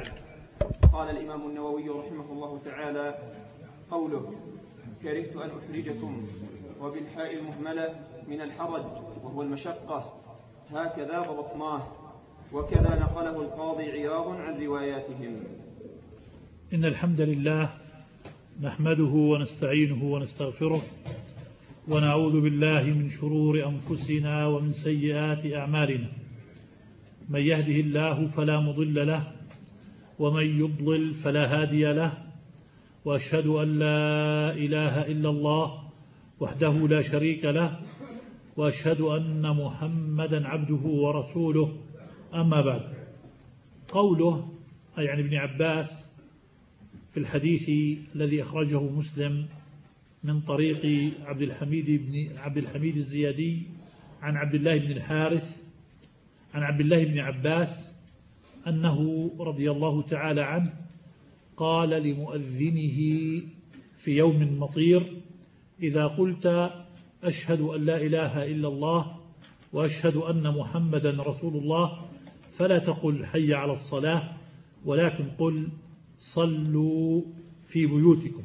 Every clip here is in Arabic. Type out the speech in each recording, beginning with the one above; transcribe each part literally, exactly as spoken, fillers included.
بعد. قال الإمام النووي رحمه الله تعالى: قوله كرهت أن أحرجكم وبالحاء المهملة من الحرج وهو المشقة، هكذا ضبطناه، وكذا نقله القاضي عياض عن رواياتهم. إن الحمد لله نحمده ونستعينه ونستغفره ونعوذ بالله من شرور أنفسنا ومن سيئات أعمالنا، من يهده الله فلا مضل له ومن يضلل فلا هادي له، وأشهد أن لا إله إلا الله وحده لا شريك له، وأشهد أن محمدا عبده ورسوله. أما بعد، قوله أي عن ابن عباس في الحديث الذي أخرجه مسلم من طريق عبد الحميد بن عبد الحميد الزيادي عن عبد الله بن الحارث عن عبد الله بن عباس أنه رضي الله تعالى عنه قال لمؤذنه في يوم مطير: إذا قلت أشهد أن لا إله إلا الله وأشهد أن محمدا رسول الله فلا تقل حي على الصلاة، ولكن قل صلوا في بيوتكم.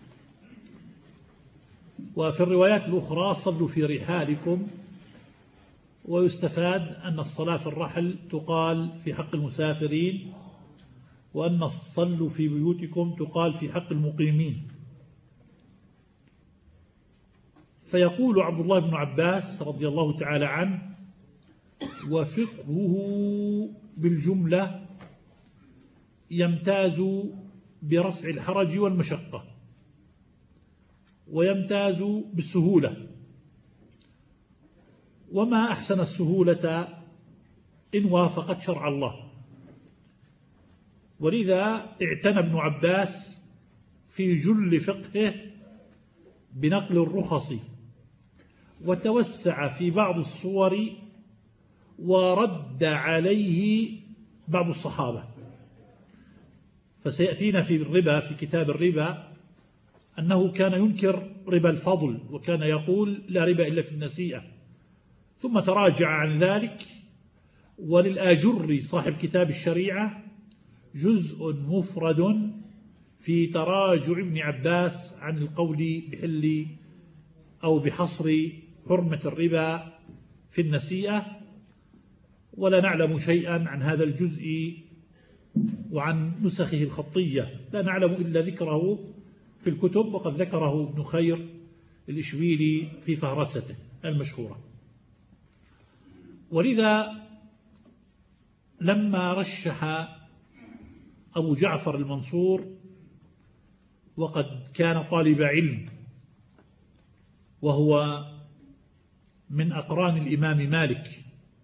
وفي الروايات الأخرى صلوا في رحالكم. ويستفاد أن الصلاة في الرحل تقال في حق المسافرين، وأن صلوا في بيوتكم تقال في حق المقيمين. فيقول عبد الله بن عباس رضي الله تعالى عنه: وفقهه بالجملة يمتاز برفع الحرج والمشقة، ويمتاز بالسهولة، وما أحسن السهولة إن وافقت شرع الله. ولذا اعتنى ابن عباس في جل فقهه بنقل الرخص، وتوسع في بعض الصور ورد عليه بعض الصحابة. فسيأتينا في الربا في كتاب الربا أنه كان ينكر ربا الفضل، وكان يقول لا ربا إلا في النسيئة، ثم تراجع عن ذلك. وللآجري صاحب كتاب الشريعة جزء مفرد في تراجع ابن عباس عن القول بحل أو بحصر حرمة الربا في النسيئة، ولا نعلم شيئا عن هذا الجزء وعن نسخه الخطية، لا نعلم إلا ذكره في الكتب، وقد ذكره ابن خير الإشبيلي في فهرسته المشهورة. ولذا لما رشح أبو جعفر المنصور، وقد كان طالب علم وهو من أقران الإمام مالك،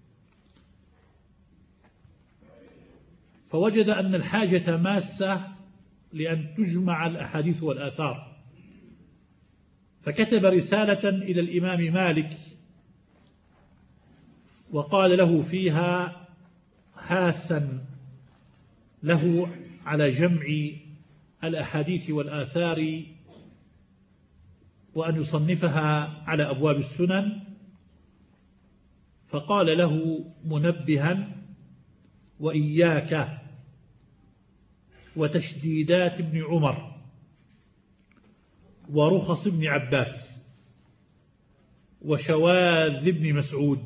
فوجد أن الحاجة ماسة لأن تجمع الأحاديث والآثار، فكتب رسالة إلى الإمام مالك وقال له فيها حاثا له على جمع الأحاديث والآثار وأن يصنفها على أبواب السنن. فقال له منبها: وإياك وتشديدات ابن عمر ورخص ابن عباس وشواذ ابن مسعود.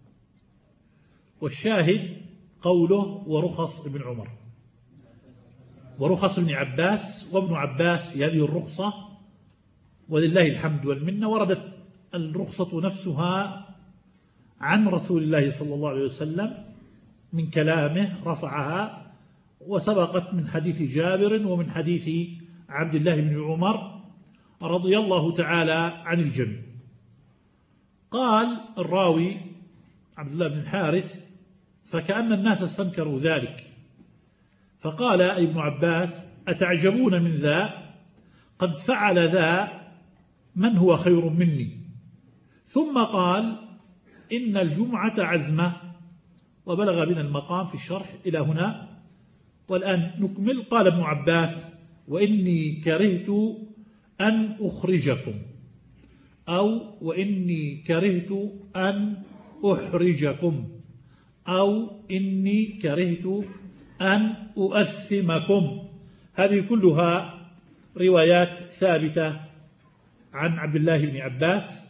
والشاهد قوله ورخص ابن عمر ورخص ابن عباس وابن عباس في هذه الرخصة، ولله الحمد والمنة. وردت الرخصة نفسها عن رسول الله صلى الله عليه وسلم من كلامه رفعها، وسبقت من حديث جابر ومن حديث عبد الله بن عمر رضي الله تعالى عن الجميع. قال الراوي عبد الله بن الحارث: فكأن الناس استنكروا ذلك، فقال ابن عباس: أتعجبون من ذا؟ قد فعل ذا من هو خير مني. ثم قال: إن الجمعة عزمة. وبلغ بنا المقام في الشرح إلى هنا، والآن نكمل. قال ابن عباس: وإني كرهت أن أخرجكم، أو وإني كرهت أن أحرجكم، أو إني كرهت أن أؤثمكم. هذه كلها روايات ثابتة عن عبد الله بن عباس،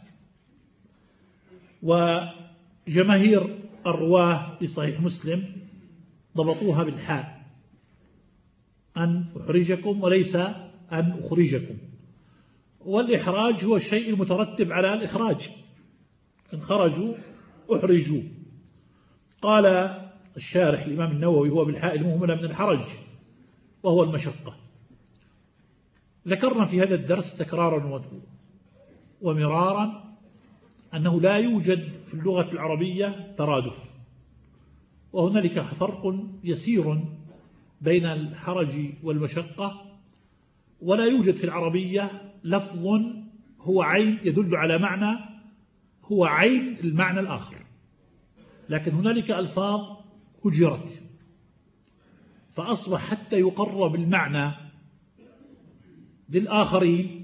وجماهير الرواه بصحيح مسلم ضبطوها بالحاء، أن أحرجكم وليس أن أخرجكم. والإحراج هو الشيء المترتب على الإخراج، إن خرجوا أحرجوا. قال الشارح الإمام النووي هو بالحاء المهملة من الحرج وهو المشقة. ذكرنا في هذا الدرس تكرارا ومرارا أنه لا يوجد في اللغة العربية ترادف، وهنالك فرق يسير بين الحرج والمشقة، ولا يوجد في العربية لفظ هو عين يدل على معنى هو عين المعنى الآخر، لكن هنالك ألفاظ هجرت فأصبح حتى يقرب المعنى للآخرين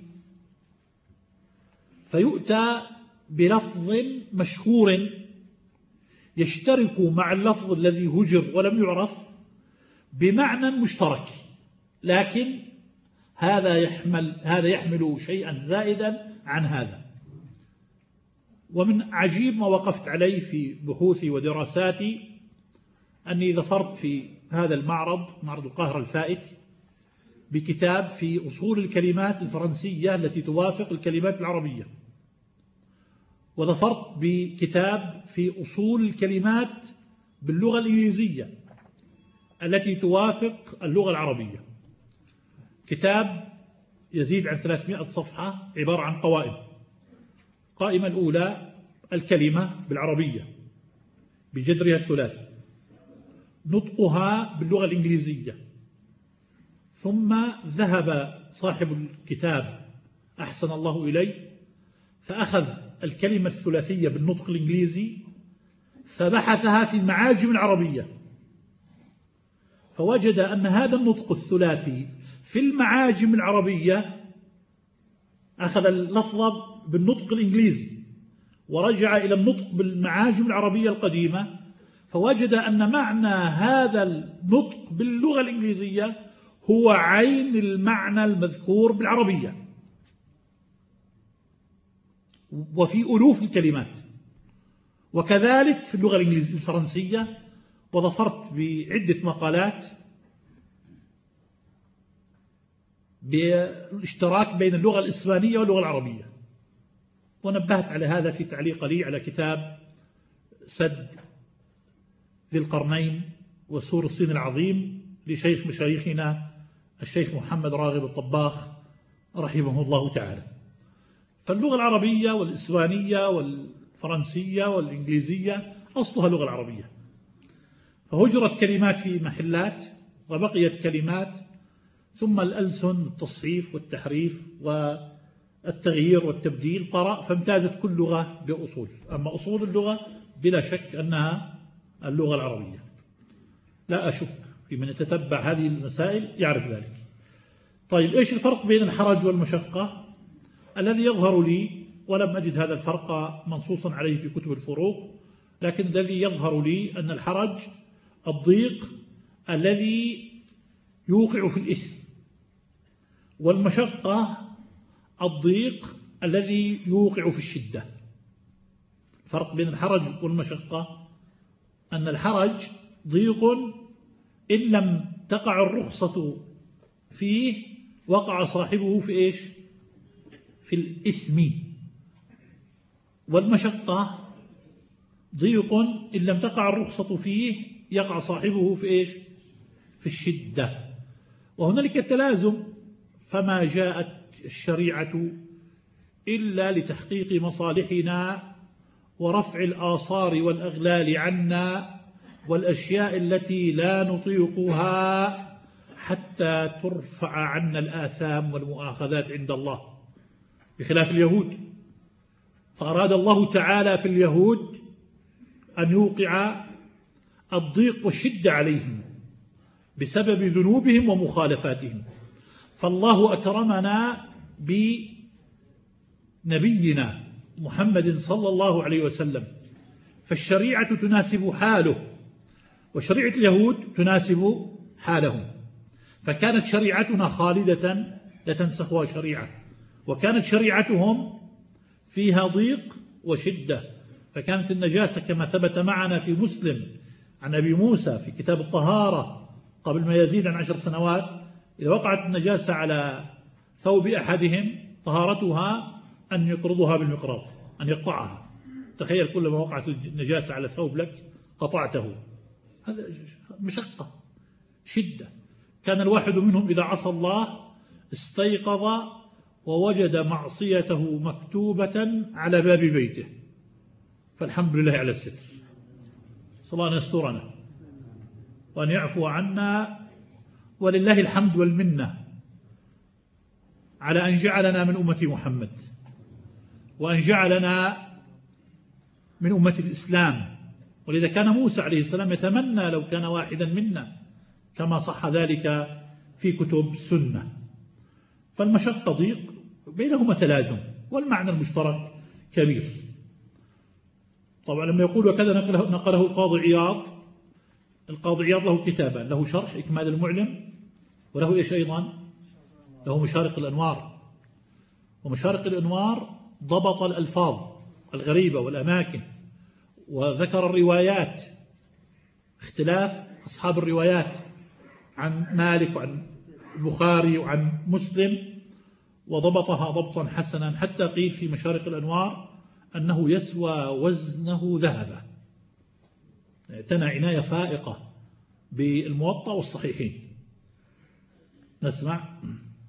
فيؤتى بلفظ مشهور يشترك مع اللفظ الذي هجر ولم يعرف بمعنى مشترك، لكن هذا يحمل هذا يحمل شيئا زائدا عن هذا. ومن عجيب ما وقفت عليه في بحوثي ودراساتي أني ظفرت في هذا المعرض، معرض القاهرة الفائت، بكتاب في أصول الكلمات الفرنسية التي توافق الكلمات العربية، وظفرت بكتاب في أصول الكلمات باللغة الإنجليزية التي توافق اللغة العربية. كتاب يزيد عن ثلاثمائة صفحة عبارة عن قوائم. قائمة الأولى الكلمة بالعربية بجذرها الثلاثي، نطقها باللغة الإنجليزية، ثم ذهب صاحب الكتاب أحسن الله إليه فأخذ الكلمة الثلاثية بالنطق الإنجليزي فبحثها في المعاجم العربية، فوجد أن هذا النطق الثلاثي في المعاجم العربية أخذ اللفظ بالنطق الإنجليزي ورجع إلى النطق بالمعاجم العربية القديمة، فوجد أن معنى هذا النطق باللغة الإنجليزية هو عين المعنى المذكور بالعربية وفي ألوف الكلمات. وكذلك في اللغة الإنجليزية الفرنسية، وظفرت بعدة مقالات بالاشتراك بين اللغة الإسبانية واللغة العربية، ونبهت على هذا في تعليق لي على كتاب سد ذي القرنين وسور الصين العظيم لشيخ مشايخنا الشيخ محمد راغب الطباخ رحمه الله تعالى. فاللغة العربية والإسبانية والفرنسية والإنجليزية أصلها اللغة العربية، فهجرت كلمات في محلات وبقيت كلمات، ثم الألسن التصحيف والتحريف والتغيير والتبديل طرأ، فامتازت كل لغة بأصول. أما أصول اللغة بلا شك أنها اللغة العربية، لا أشك في من يتتبع هذه المسائل يعرف ذلك. طيب إيش الفرق بين الحرج والمشقة؟ الذي يظهر لي، ولم أجد هذا الفرق منصوصا عليه في كتب الفروق، لكن الذي يظهر لي أن الحرج الضيق الذي يوقع في الإثم، والمشقة الضيق الذي يوقع في الشدة. الفرق بين الحرج والمشقة أن الحرج ضيق إن لم تقع الرخصة فيه وقع صاحبه في إيش؟ في الإثم. والمشقة ضيق إن لم تقع الرخصة فيه يقع صاحبه في إيش؟ في الشدة. وهنالك تلازم، فما جاءت الشريعة إلا لتحقيق مصالحنا ورفع الآثار والأغلال عنا والأشياء التي لا نطيقها حتى ترفع عنا الآثام والمؤاخذات عند الله، بخلاف اليهود. فأراد الله تعالى في اليهود أن يوقع الضيق والشدة عليهم بسبب ذنوبهم ومخالفاتهم، فالله أكرمنا بنبينا محمد صلى الله عليه وسلم، فالشريعة تناسب حاله، وشريعة اليهود تناسب حالهم. فكانت شريعتنا خالدة لا تنسخها شريعة، وكانت شريعتهم فيها ضيق وشدة. فكانت النجاسة كما ثبت معنا في مسلم عن أبي موسى في كتاب الطهارة قبل ما يزيد عن عشر سنوات، إذا وقعت النجاسة على ثوب أحدهم طهارتها أن يقرضها بالمقراض، أن يقطعها. تخيل كلما وقعت النجاسة على ثوب لك قطعته، هذا مشقة شدة. كان الواحد منهم إذا عصى الله استيقظ ووجد معصيته مكتوبة على باب بيته، فالحمد لله على الستر. صلى الله أن يسترنا وأن يعفو عنا، ولله الحمد والمنة على أن جعلنا من أمة محمد، وأن جعلنا من أمة الإسلام. ولذا كان موسى عليه السلام يتمنى لو كان واحدا منا، كما صح ذلك في كتب السنة. فالمشقة ضيق بينهما تلازم، والمعنى المشترك كبير. طبعا لما يقول وكذا نقله, نقله القاضي عياض، القاضي عياض له كتابان، له شرح إكمال المعلم، وله إيش أيضا؟ له مشارق الأنوار. ومشارق الأنوار ضبط الألفاظ الغريبة والأماكن، وذكر الروايات، اختلاف أصحاب الروايات عن مالك وعن البخاري وعن مسلم، وضبطها ضبطا حسنا، حتى قيل في مشارق الأنوار أنه يسوى وزنه ذهبا. اعتنى عناية فائقة بالموطأ والصحيحين. نسمع.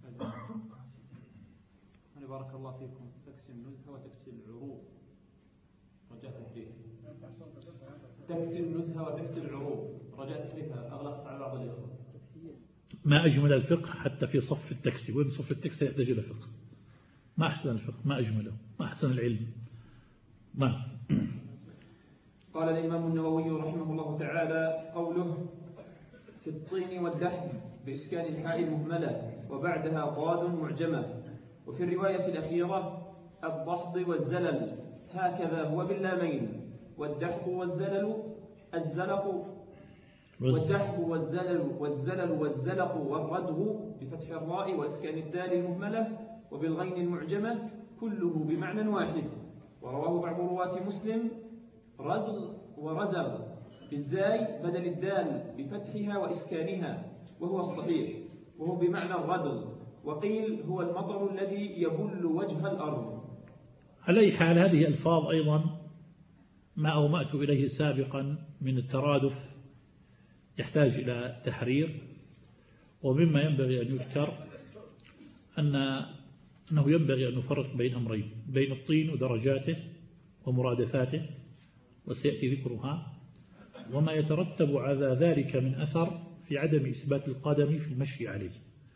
بارك الله فيكم. تكسي النزهة وتكسي العروض، رجاء تحريفها. تكسي النزهة وتكسي العروض، رجاء تحريفها. أغلقت على بعض الإخوة. ما أجمل الفقه حتى في صف التكسي، وين صف التكسي يحتاج إلى فقه. ما أحسن الفقه، ما أجمله، ما أحسن العلم. ما قال الإمام النووي رحمه الله تعالى: قوله في الطين والدحم بإسكان الحاء المهملة وبعدها ضاد معجمة. وفي الرواية الأخيرة الضحض والزلل، هكذا هو باللامين. والدحض والزلل الزلق، والدحض والزلل والزلل والزلق والردغ بفتح الراء وإسكان الدال المهملة وبالغين المعجمة، كله بمعنى واحد. ورواه بعض رواة مسلم رزغ ورزغ بالزاي بدل الدال بفتحها وإسكانها، وهو الصحيح، وهو بمعنى الردغ. وقيل هو المطر الذي يبل وجه الأرض. على أي حال هذه ألفاظ أيضا ما أومأت إليه سابقا من الترادف يحتاج إلى تحرير. ومما ينبغي أن يذكر أن أنه ينبغي أن نفرق بين أمرين، بين الطين ودرجاته ومرادفاته، وسيأتي ذكرها، وما يترتب على ذلك من أثر في عدم إثبات القدم في المشي عليه.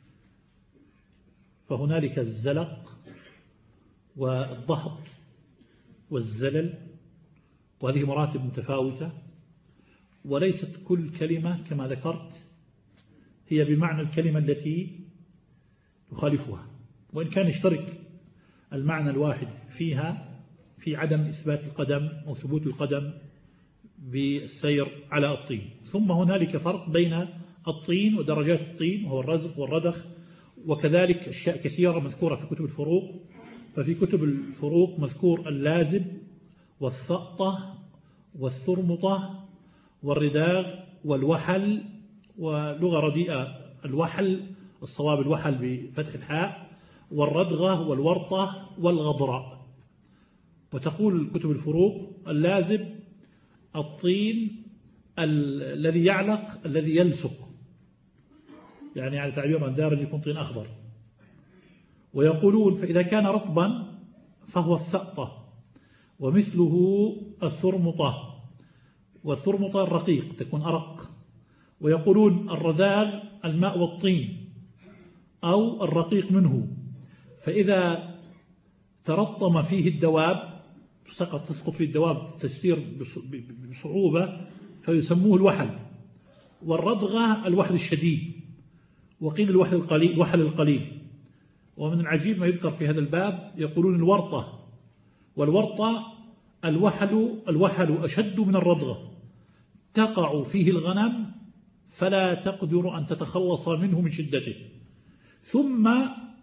فهنالك الزلق والضحض والزلل، وهذه مراتب متفاوتة، وليست كل كلمة كما ذكرت هي بمعنى الكلمة التي يخالفها، وإن كان يشترك المعنى الواحد فيها في عدم إثبات القدم أو ثبوت القدم بالسير على الطين. ثم هنالك فرق بين الطين ودرجات الطين، وهو الرزق والردخ، وكذلك أشياء كثيرة مذكورة في كتب الفروق. ففي كتب الفروق مذكور اللازب والثقطة والثرمطة والرداغ والوحل، ولغة رديئة الوحل، الصواب الوحل بفتح الحاء، والردغة والورطة والغضراء. وتقول كتب الفروق اللازب الطين الذي يعلق الذي يلصق، يعني على تعبير دارج يكون طين أخضر. ويقولون فإذا كان رطبا فهو الثقطة، ومثله الثرمطة، والثرمطة الرقيق تكون أرق. ويقولون الرداغ الماء والطين أو الرقيق منه، فإذا ترطم فيه الدواب سقط تسقط فيه الدواب تسير بصعوبة فيسموه الوحل. والردغة الوحل الشديد، وقيل الوحل القليل الوحل القليل. ومن العجيب ما يذكر في هذا الباب يقولون الورطة، والورطة الوحل الوحل أشد من الردغة، تقع فيه الغنم فلا تقدر أن تتخلص منه من شدته، ثم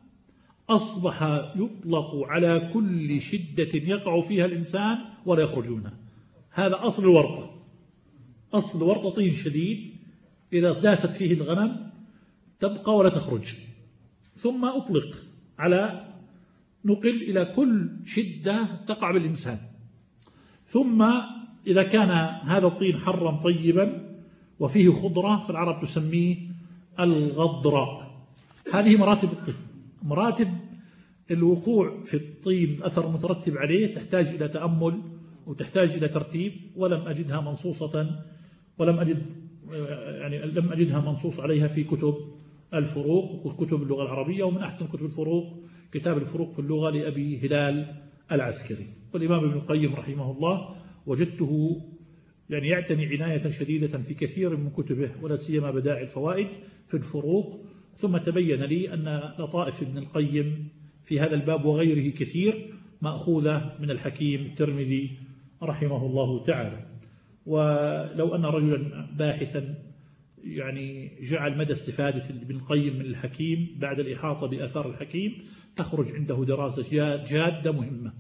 أصبح يطلق على كل شدة يقع فيها الإنسان ولا يخرج منها. هذا أصل الورطة. أصل الورطة طين شديد إذا داست فيه الغنم تبقى ولا تخرج، ثم أطلق على نقل إلى كل شدة تقع بالإنسان. ثم إذا كان هذا الطين حرا طيبا وفيه خضرة فالعرب تسميه الغضراء. هذه مراتب الطين. مراتب الوقوع في الطين أثر مترتب عليه تحتاج إلى تأمل وتحتاج إلى ترتيب، ولم أجدها منصوصة ولم أجد يعني لم أجدها منصوص عليها في كتب الفروق وكتب اللغة العربية. ومن أحسن كتب الفروق كتاب الفروق في اللغة لأبي هلال العسكري. والإمام ابن القيم رحمه الله وجدته يعني يعتني عناية شديدة في كثير من كتبه، ولا سيما بدائع الفوائد في الفروق. ثم تبين لي أن لطائف ابن القيم في هذا الباب وغيره كثير مأخوذة من الحكيم الترمذي رحمه الله تعالى. ولو أن رجلا باحثا يعني جعل مدى استفادة ابن القيم من الحكيم بعد الإحاطة بأثار الحكيم تخرج عنده دراسة جادة مهمة.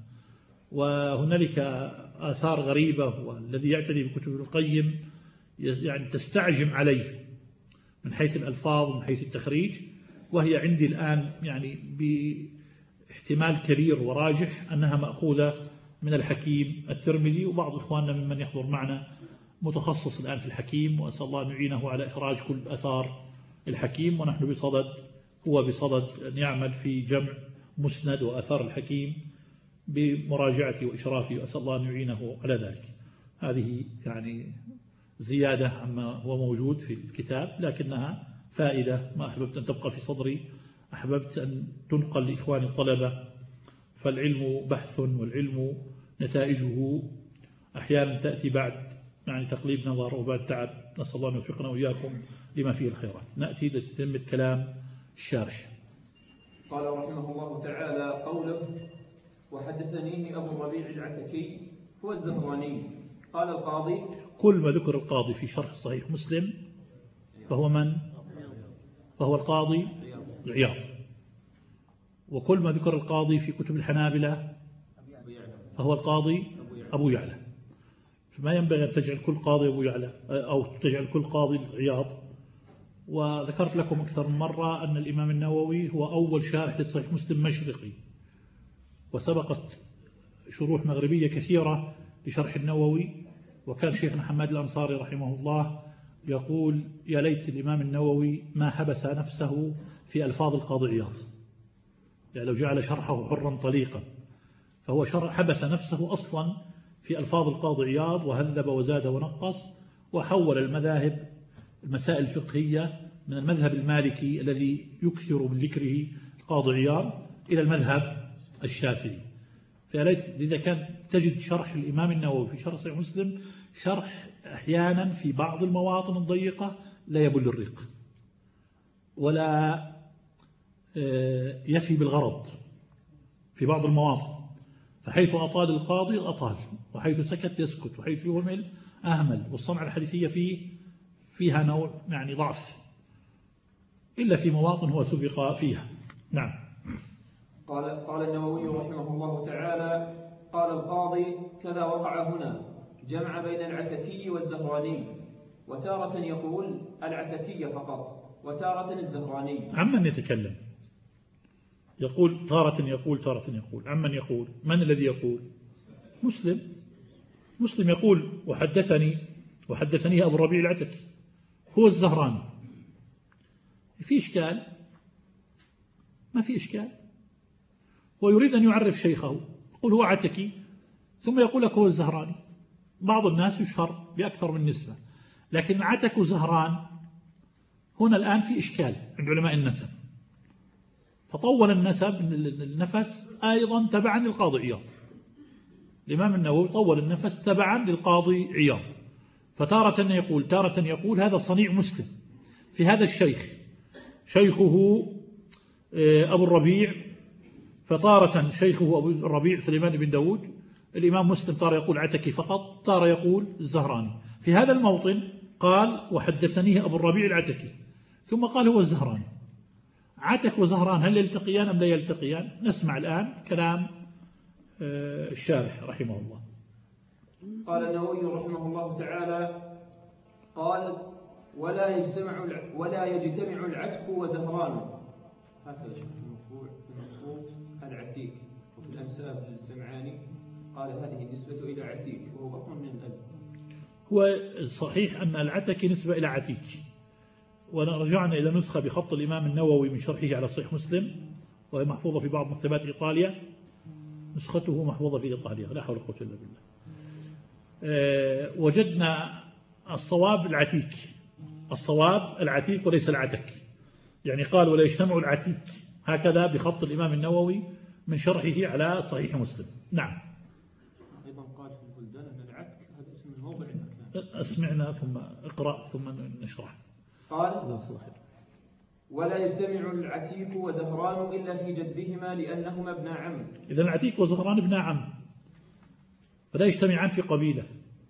وهنالك آثار غريبة، والذي يعتني بكتب ابن القيم يعني تستعجم عليه من حيث الألفاظ ومن حيث التخريج، وهي عندي الآن يعني باحتمال كبير وراجح أنها مأخوذة من الحكيم الترمذي. وبعض إخواننا ممن يحضر معنا متخصص الآن في الحكيم، وأسأل الله أن يعينه على إخراج كل أثار الحكيم. ونحن بصدد هو بصدد أن يعمل في جمع مسند وأثار الحكيم بمراجعتي وإشرافي، وأسأل الله أن يعينه على ذلك. هذه يعني زيادة عما هو موجود في الكتاب، لكنها فائدة ما أحببت أن تبقى في صدري، أحببت أن تنقل لإخواني الطلبة. فالعلم بحث، والعلم نتائجه أحيانا تأتي بعد يعني تقليب نظر وبعد تعب. نسأل الله أن يوفقنا وإياكم لما فيه الخيرات. نأتي لتتمة كلام الشارح. قال رحمه الله تعالى: قوله: وحدثنيه أبو الربيع العتكي هو الزهراني. قال القاضي: كل ما ذكر القاضي في شرح صحيح مسلم فهو من؟ فهو القاضي عياض. وكل ما ذكر القاضي في كتب الحنابلة فهو القاضي أبو يعلى. فما ينبغي أن تجعل كل قاضي أبو يعلى أو تجعل كل قاضي عياض. وذكرت لكم أكثر من مرة أن الإمام النووي هو أول شارح لصحيح مسلم مشرقي، وسبقت شروح مغربية كثيرة لشرح النووي. وكان شيخنا حماد الأنصاري رحمه الله يقول: يا ليت الإمام النووي ما حبس نفسه في ألفاظ القاضي عياض، يعني لو جعل شرحه حرا طليقا. فهو حبس نفسه أصلا في ألفاظ القاضي عياض، وهذب وزاد ونقص، وحول المذاهب المسائل الفقهية من المذهب المالكي الذي يكثر من ذكره القاضي عياض إلى المذهب الشافعي. لذا كان تجد شرح الإمام النووي في شرح صحيح مسلم شرح أحيانا في بعض المواطن الضيقة لا يبل الريق ولا يفي بالغرض في بعض المواطن. فحيث أطال القاضي أطال، وحيث سكت يسكت، وحيث يهمل أهمل. والصنعة الحديثية فيه فيها نوع يعني ضعف، إلا في مواطن هو سبق فيها. نعم. قال قال النووي رحمه الله تعالى: قال القاضي: كذا وقع هنا، جمع بين العتكي والزهراني، وتارة يقول العتكي فقط، وتارة الزهراني. عمن يتكلم؟ يقول تارة يقول تارة يقول. عمن يقول؟ من الذي يقول؟ مسلم. مسلم يقول: وحدثني وحدثني أبو الربيع العتكي هو الزهراني. في إشكال؟ ما في إشكال. ويريد أن يعرف شيخه، يقول هو عتكي، ثم يقول لك هو الزهراني. بعض الناس يشهر بأكثر من نسبة، لكن عتك وزهران هنا الآن في إشكال عند علماء النسب. فطول النسب النفس أيضا تبعا للقاضي عياض. الإمام النووي طول النفس تبعا للقاضي عياض. فتارة يقول تارة يقول. هذا صنيع مسلم في هذا الشيخ. شيخه أبو الربيع، فتارة شيخه أبو الربيع سليمان بن داود. الإمام مسلم تارة يقول عتكي فقط، تارة يقول الزهراني. في هذا الموطن قال وحدثنيه أبو الربيع العتكي، ثم قال هو الزهراني. عتك وزهران هل يلتقيان أم لا يلتقيان؟ نسمع الآن كلام الشارح رحمه الله. قال النووي رحمه الله تعالى: قال ولا يجتمع ولا يجتمع العتك وزهران. هكذا شوف المطبوع في المخطوط العتيك، وفي الأنساب للسمعاني قال هذه النسبة إلى عتيك وهو بطن من الأزد. هو صحيح أن العتك نسبة إلى عتيك، ورجعنا إلى نسخة بخط الإمام النووي من شرحه على صحيح مسلم، وهي محفوظة في بعض مكتبات إيطاليا، نسخته محفوظة في إيطاليا، لا حول ولا قوة إلا بالله. أه وجدنا الصواب العتيك، الصواب العتيك وليس العتك، يعني قال ولا يجتمع العتيك، هكذا بخط الإمام النووي من شرحه على صحيح مسلم. نعم. أيضا قال في البلدان أن العتك هذا اسم الموضع المكان. أسمعنا ثم اقرأ ثم نشرح. قال ولا يجتمع العتيك وزهران إلا في جدهما لأنهما ابن عم. إذن العتيك وزهران ابن عم، فلا يجتمعان في قبيلة.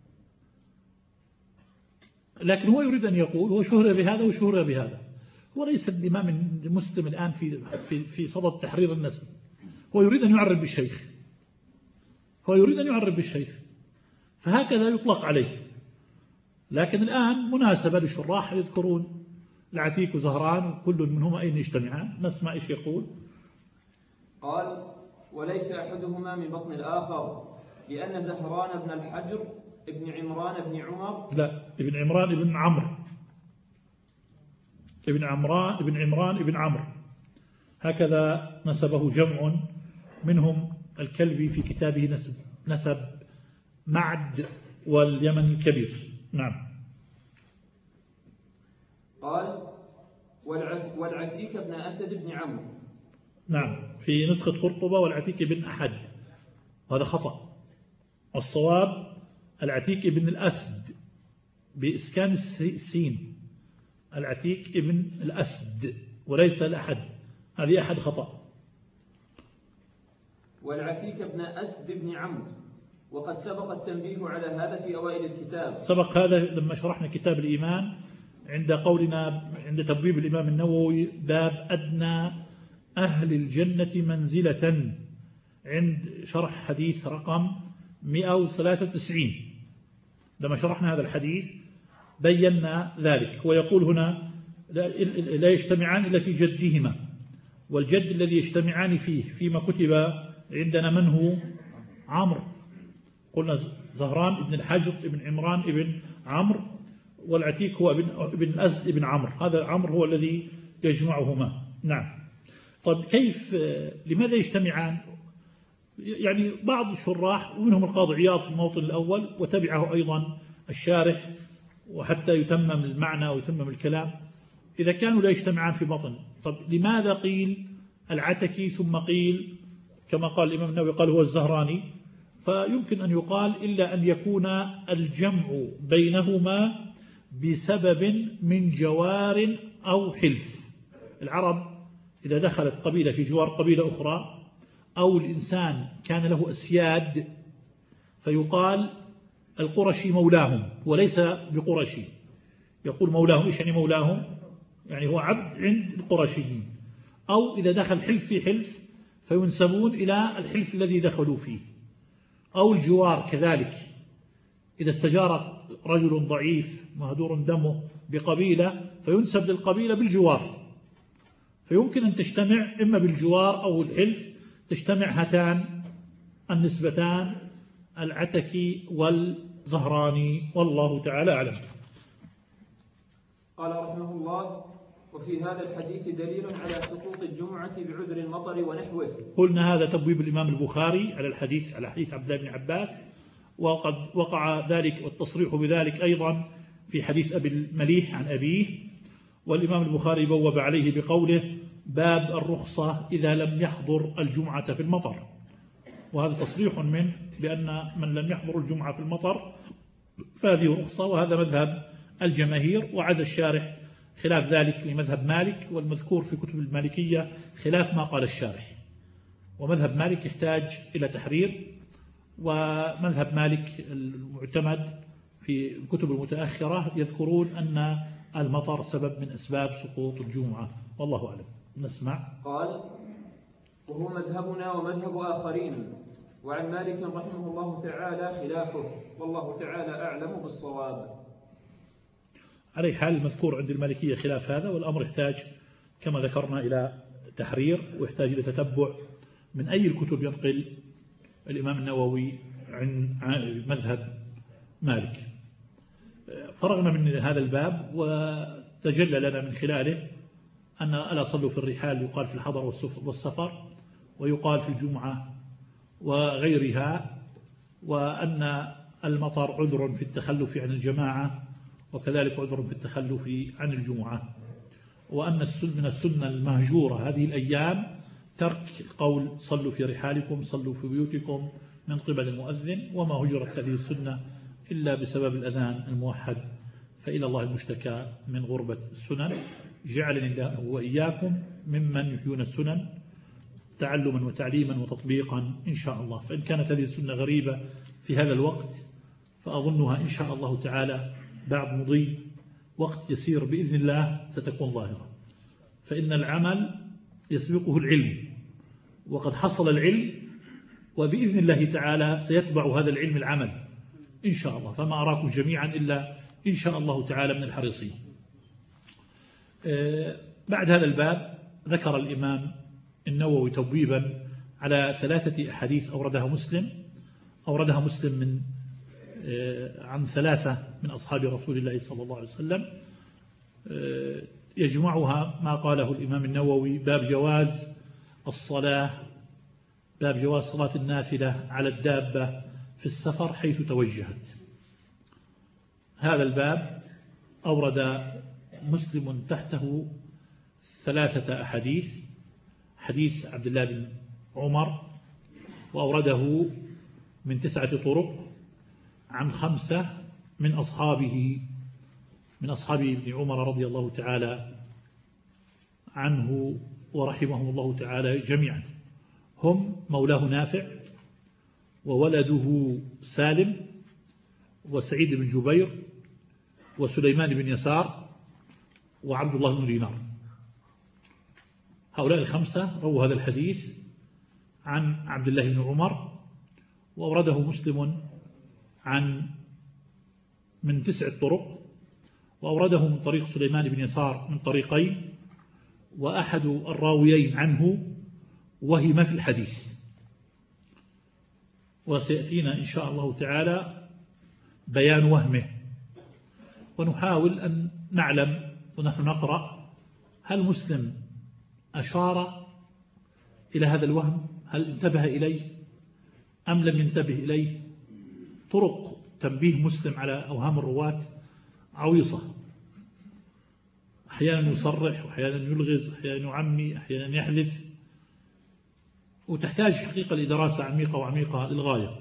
لكن هو يريد أن يقول هو شهر بهذا وشهر بهذا، هو ليس الإمام المسلم الآن في في في صدد تحرير النسب، هو يريد أن يعرف بالشيخ، هو يريد أن يعرف بالشيخ، فهكذا يطلق عليه. لكن الآن مناسبة للشراح يذكرون العتيك وزهران وكل منهما أين يجتمعان، نسمع إيش يقول. قال وليس أحدهما من بطن الآخر، لأن زهران بن الحجر ابن عمران بن عمر، لا ابن عمران ابن عمرو، ابن عمران ابن عمران ابن عمرو، هكذا نسبه جمع منهم الكلبي في كتابه نسب نسب معد واليمن الكبير. نعم. قال والعتيك بن أسد بن عمرو. نعم، في نسخة قرطبة والعتيك بن أحد، وهذا خطأ. الصواب العتيك بن الأسد بإسكان السين، العتيك ابن الأسد وليس الأحد، هذه أحد خطأ. والعتيك بن أسد بن عمرو، وقد سبق التنبيه على هذا في أوائل الكتاب. سبق هذا لما شرحنا كتاب الإيمان عند قولنا عند تبويب الإمام النووي باب أدنى أهل الجنة منزلة، عند شرح حديث رقم مئة وثلاثة وتسعين. لما شرحنا هذا الحديث بينا ذلك. ويقول هنا لا يجتمعان إلا في جدهما، والجد الذي يجتمعان فيه فيما كتب عندنا من هو؟ عمرو. قلنا زهران ابن الحجر ابن عمران ابن عمرو، والعتيك هو ابن, ابن الأزد ابن عمرو، هذا عمرو هو الذي يجمعهما. نعم. طيب كيف لماذا يجتمعان؟ يعني بعض الشراح ومنهم القاضي عياض في الموطن الأول وتبعه أيضا الشارح وحتى يتمم المعنى ويتمم الكلام، إذا كانوا لا يجتمعان في بطن، طب لماذا قيل العتكي ثم قيل كما قال الإمام النووي قال هو الزهراني؟ فيمكن أن يقال إلا أن يكون الجمع بينهما بسبب من جوار أو حلف. العرب إذا دخلت قبيلة في جوار قبيلة أخرى، أو الإنسان كان له أسياد، فيقال القرشي مولاهم وليس بقرشي، يقول مولاهم. إيش يعني مولاهم؟ يعني هو عبد عند القرشيين. أو إذا دخل حلف في حلف فينسبون إلى الحلف الذي دخلوا فيه. أو الجوار كذلك، إذا استجار رجل ضعيف مهدور دمه بقبيلة فينسب للقبيلة بالجوار، فيمكن أن تجتمع إما بالجوار أو الحلف، تجتمع هاتان النسبتان العتكي والزهراني، والله تعالى أعلم. قال رحمه الله: وفي هذا الحديث دليل على سقوط الجمعة بعذر المطر ونحوه. قلنا هذا تبويب الإمام البخاري على الحديث على حديث عبد الله بن عباس، وقد وقع ذلك والتصريح بذلك أيضا في حديث أبي المليح عن أبيه، والإمام البخاري بوب عليه بقوله باب الرخصة إذا لم يحضر الجمعة في المطر، وهذا تصريح منه بأن من لم يحضر الجمعة في المطر فهذه رخصة، وهذا مذهب الجماهير. وعز الشارح خلاف ذلك لمذهب مالك، والمذكور في كتب المالكية خلاف ما قال الشارح، ومذهب مالك يحتاج إلى تحرير، ومذهب مالك المعتمد في الكتب المتأخرة يذكرون أن المطر سبب من أسباب سقوط الجمعة، والله أعلم. نسمع. قال: وهو مذهبنا ومذهب آخرين، وعن مالك رحمه الله تعالى خلافه، والله تعالى أعلم بالصواب. على حال المذكور عند المالكية خلاف هذا، والأمر يحتاج كما ذكرنا إلى تحرير، ويحتاج إلى تتبع من أي الكتب ينقل الإمام النووي عن مذهب مالك. فرغنا من هذا الباب وتجلى لنا من خلاله أن ألا صلوا في الرحال يقال في الحضر والسفر، ويقال في الجمعة وغيرها، وأن المطر عذر في التخلف عن الجماعة، وكذلك عذر في التخلف عن الجمعة، وأن من السنة المهجورة هذه الأيام ترك قول صلوا في رحالكم، صلوا في بيوتكم من قبل المؤذن، وما هجرت هذه السنة إلا بسبب الأذان الموحد، فإلى الله المشتكى من غربة السنن. جعلني الله وإياكم ممن يحيون السنن تعلما وتعليما وتطبيقا إن شاء الله. فإن كانت هذه السنة غريبة في هذا الوقت، فأظنها إن شاء الله تعالى بعد مضي وقت يسير بإذن الله ستكون ظاهرة، فإن العمل يسبقه العلم، وقد حصل العلم، وبإذن الله تعالى سيتبع هذا العلم العمل إن شاء الله. فما أراكم جميعا إلا إن شاء الله تعالى من الحريصين. بعد هذا الباب ذكر الإمام النووي توبيبا على ثلاثة أحاديث أوردها مسلم أوردها مسلم من عن ثلاثة من أصحاب رسول الله صلى الله عليه وسلم، يجمعها ما قاله الإمام النووي: باب جواز الصلاة باب جواز صلاة النافلة على الدابة في السفر حيث توجهت. هذا الباب أورد مسلم تحته ثلاثة أحاديث: حديث عبد الله بن عمر، وأورده من تسعة طرق عن خمسة من أصحابه من أصحاب ابن عمر رضي الله تعالى عنه ورحمهم الله تعالى جميعا، هم مولاه نافع، وولده سالم، وسعيد بن جبير، وسليمان بن يسار، وعبد الله بن دينار. هؤلاء الخمسة رووا هذا الحديث عن عبد الله بن عمر، وأورده مسلم عن من تسع طرق، وأورده من طريق سليمان بن يسار من طريقين، وأحد الراويين عنه وهم في الحديث، وسيأتينا إن شاء الله تعالى بيان وهمه، ونحاول أن نعلم ونحن نقرأ هل مسلم أشار إلى هذا الوهم، هل انتبه إليه أم لم ينتبه إليه. طرق تنبيه مسلم على أوهام الرواة عويصة، أحيانا يصرح، وأحيانا يلغز، أحيانا يعمي، أحيانا يحذف، وتحتاج حقيقة لدراسة عميقة وعميقة للغاية.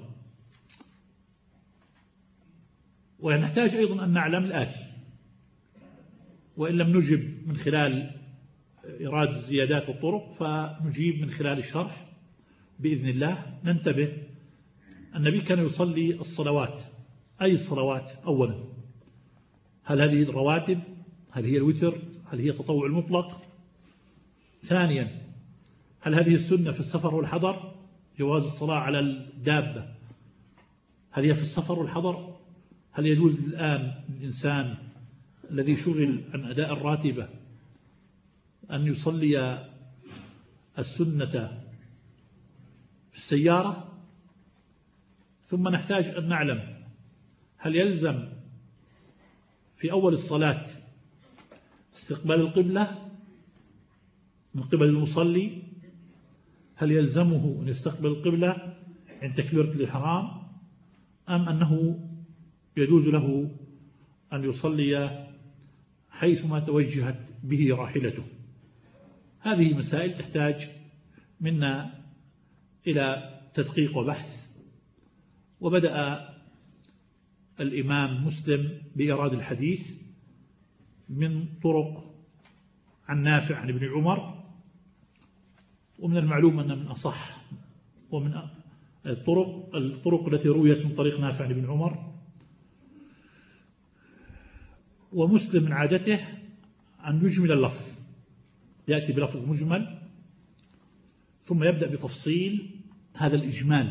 ونحتاج أيضا أن نعلم الآتي، وإن لم نجب من خلال إيراد الزيادات والطرق فنجيب من خلال الشرح بإذن الله. ننتبه: النبي كان يصلي الصلوات، أي الصلوات؟ أولا، هل هذه الرواتب؟ هل هي الوتر؟ هل هي التطوع المطلق؟ ثانيا، هل هذه السنة في السفر والحضر؟ جواز الصلاة على الدابة، هل هي في السفر والحضر؟ هل يجوز الآن الإنسان الذي شغل عن أداء الراتبة أن يصلي السنة في السيارة؟ ثم نحتاج أن نعلم: هل يلزم في أول الصلاة استقبال القبلة من قبل المصلي؟ هل يلزمه أن يستقبل القبلة عند تكبيرة الإحرام، أم أنه يجوز له أن يصلي حيثما توجهت به راحلته؟ هذه مسائل تحتاج منا إلى تدقيق وبحث. وبدأ الإمام مسلم بإيراد الحديث من طرق عن نافع عن ابن عمر، ومن المعلوم أن من أصح ومن الطرق الطرق التي رويت من طريق نافع عن ابن عمر ومسلم من عادته أن يجمل اللفظ، يأتي بلفظ مجمل ثم يبدأ بتفصيل هذا الإجمال،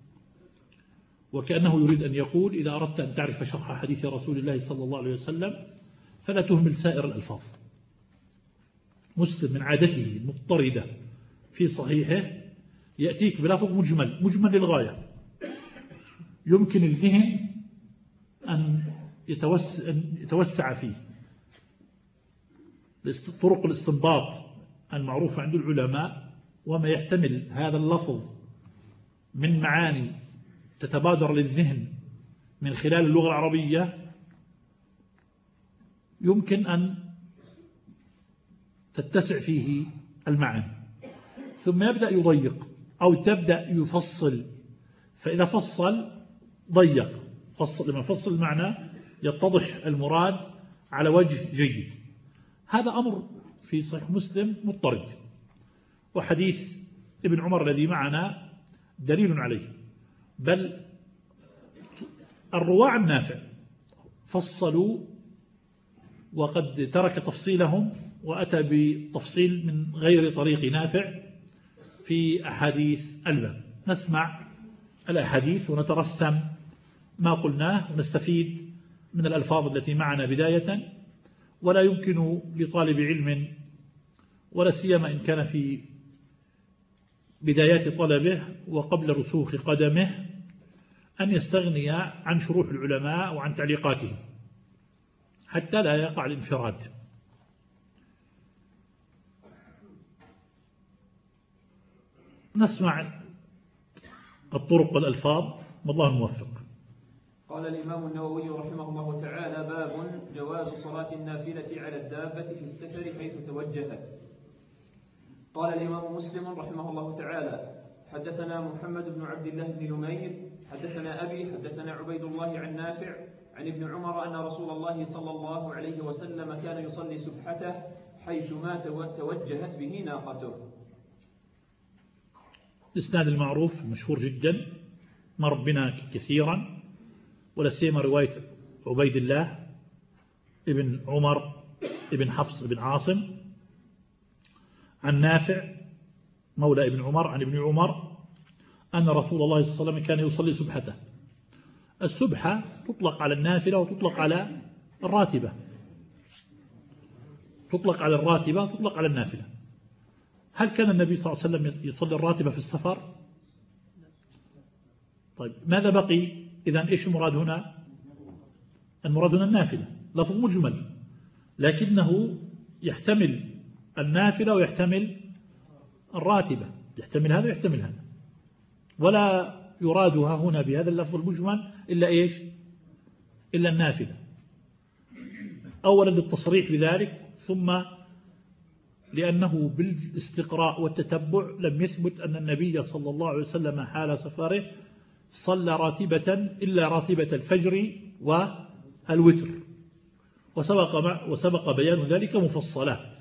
وكأنه يريد أن يقول إذا أردت أن تعرف شرح حديث رسول الله صلى الله عليه وسلم فلا تهمل سائر الألفاظ. مسلم من عادته المضطردة في صحيحه يأتيك بلفظ مجمل مجمل للغاية، يمكن الذهن أن يتوسع, أن يتوسع فيه. طرق الاستنباط المعروفة عند العلماء وما يحتمل هذا اللفظ من معاني تتبادر للذهن من خلال اللغة العربية يمكن أن تتسع فيه المعاني، ثم يبدأ يضيق أو تبدأ يفصل، فإذا فصل ضيق، فصل لما فصل المعنى يتضح المراد على وجه جيد. هذا أمر في صحيح مسلم مضطرد، وحديث ابن عمر الذي معنا دليل عليه، بل الرواة عن نافع فصلوا وقد ترك تفصيلهم وأتى بتفصيل من غير طريق نافع في أحاديث الباب. نسمع الأحاديث ونترسم ما قلناه ونستفيد من الألفاظ التي معنا بداية، ولا يمكن لطالب علم ولا سيما إن كان في بدايات طلبه وقبل رسوخ قدمه أن يستغني عن شروح العلماء وعن تعليقاتهم حتى لا يقع الانفراد. نسمع الطرق والألفاظ والله الموفق. قال الإمام النووي رحمه الله تعالى: باب جواز صلاة النافلة على الدابة في السفر حيث توجهت. قال الإمام مسلم رحمه الله تعالى: حدثنا محمد بن عبد الله بن نمير حدثنا أبي حدثنا عبيد الله عن نافع عن ابن عمر أن رسول الله صلى الله عليه وسلم كان يصلي سبحته حيثما توجهت به ناقته. الإسناد المعروف مشهور جدا مر بنا كثيرا، ولا سيما رواية عبيد الله ابن عمر ابن حفص ابن عاصم عن نافع مولى ابن عمر عن ابن عمر أن رسول الله صلى الله عليه وسلم كان يصلي سبحته. السبحة تطلق على النافلة وتطلق على الراتبة، تطلق على الراتبة تطلق على النافلة. هل كان النبي صلى الله عليه وسلم يصلي الراتبة في السفر؟ طيب ماذا بقي إذن؟ إيش المراد هنا؟ المراد هنا النافلة، لفظ مجمل لكنه يحتمل النافلة ويحتمل الراتبة، يحتمل هذا ويحتمل هذا، ولا يرادها هنا بهذا اللفظ المجمل إلا إيش؟ إلا النافلة، أولا للتصريح بذلك، ثم لأنه بالاستقراء والتتبع لم يثبت أن النبي صلى الله عليه وسلم حال سفره صلى راتبة إلا راتبة الفجر والوتر، وسبق, وسبق بيان ذلك مفصلا.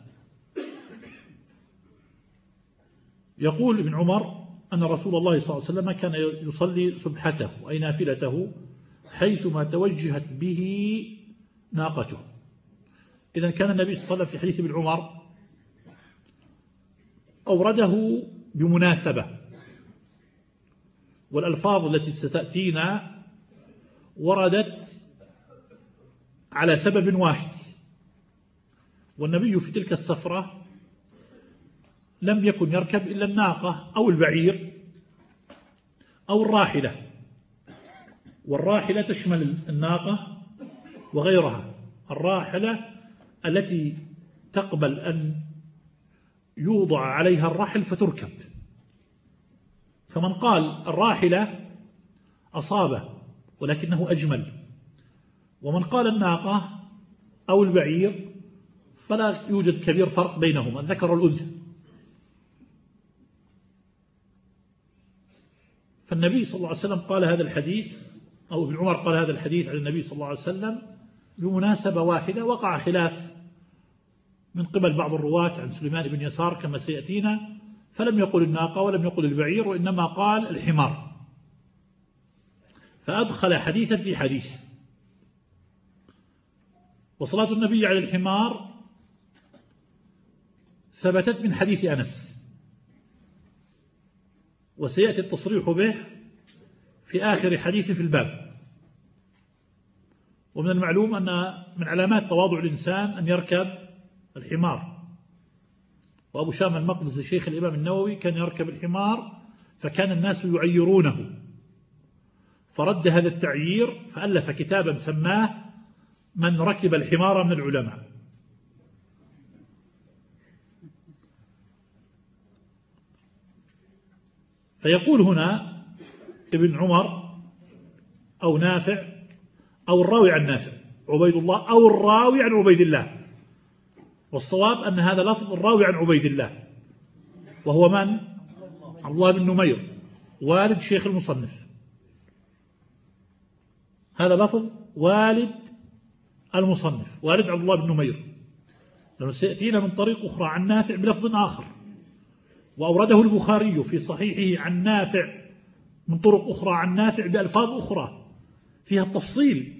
يقول ابن عمر أن رسول الله صلى الله عليه وسلم كان يصلي سبحته أي نافلته حيثما توجهت به ناقته. إذن كان النبي صلى الله عليه وسلم في حديث ابن عمر أورده بمناسبة، والألفاظ التي ستأتينا وردت على سبب واحد، والنبي في تلك السفرة لم يكن يركب إلا الناقة أو البعير أو الراحلة، والراحلة تشمل الناقة وغيرها. الراحلة التي تقبل أن يوضع عليها الرحل فتركب، فمن قال الراحلة أصابه ولكنه أجمل، ومن قال الناقة أو البعير فلا يوجد كبير فرق بينهما، الذكر والأنثى. فالنبي صلى الله عليه وسلم قال هذا الحديث، أو ابن عمر قال هذا الحديث عن النبي صلى الله عليه وسلم بمناسبة واحدة. وقع خلاف من قبل بعض الرواة عن سليمان بن يسار كما سيأتينا، فلم يقل الناقة ولم يقل البعير، وإنما قال الحمار، فأدخل حديثا في حديث. وصلاة النبي على الحمار ثبتت من حديث أنس، وسيأتي التصريح به في آخر حديث في الباب. ومن المعلوم أن من علامات تواضع الإنسان أن يركب الحمار، وأبو شام المقدسي شيخ الإمام النووي كان يركب الحمار فكان الناس يعيرونه، فرد هذا التعيير فألف كتابا سماه من ركب الحمار من العلماء. فيقول هنا ابن عمر أو نافع أو الراوي عن نافع عبيد الله أو الراوي عن عبيد الله، والصواب أن هذا لفظ الراوي عن عبيد الله، وهو من؟ عبد الله بن نمير والد شيخ المصنف. هذا لفظ والد المصنف، والد عبد الله بن نمير، لأنه سيأتينا من طريق أخرى عن نافع بلفظ آخر، وأورده البخاري في صحيحه عن نافع من طرق أخرى عن نافع بألفاظ أخرى فيها التفصيل.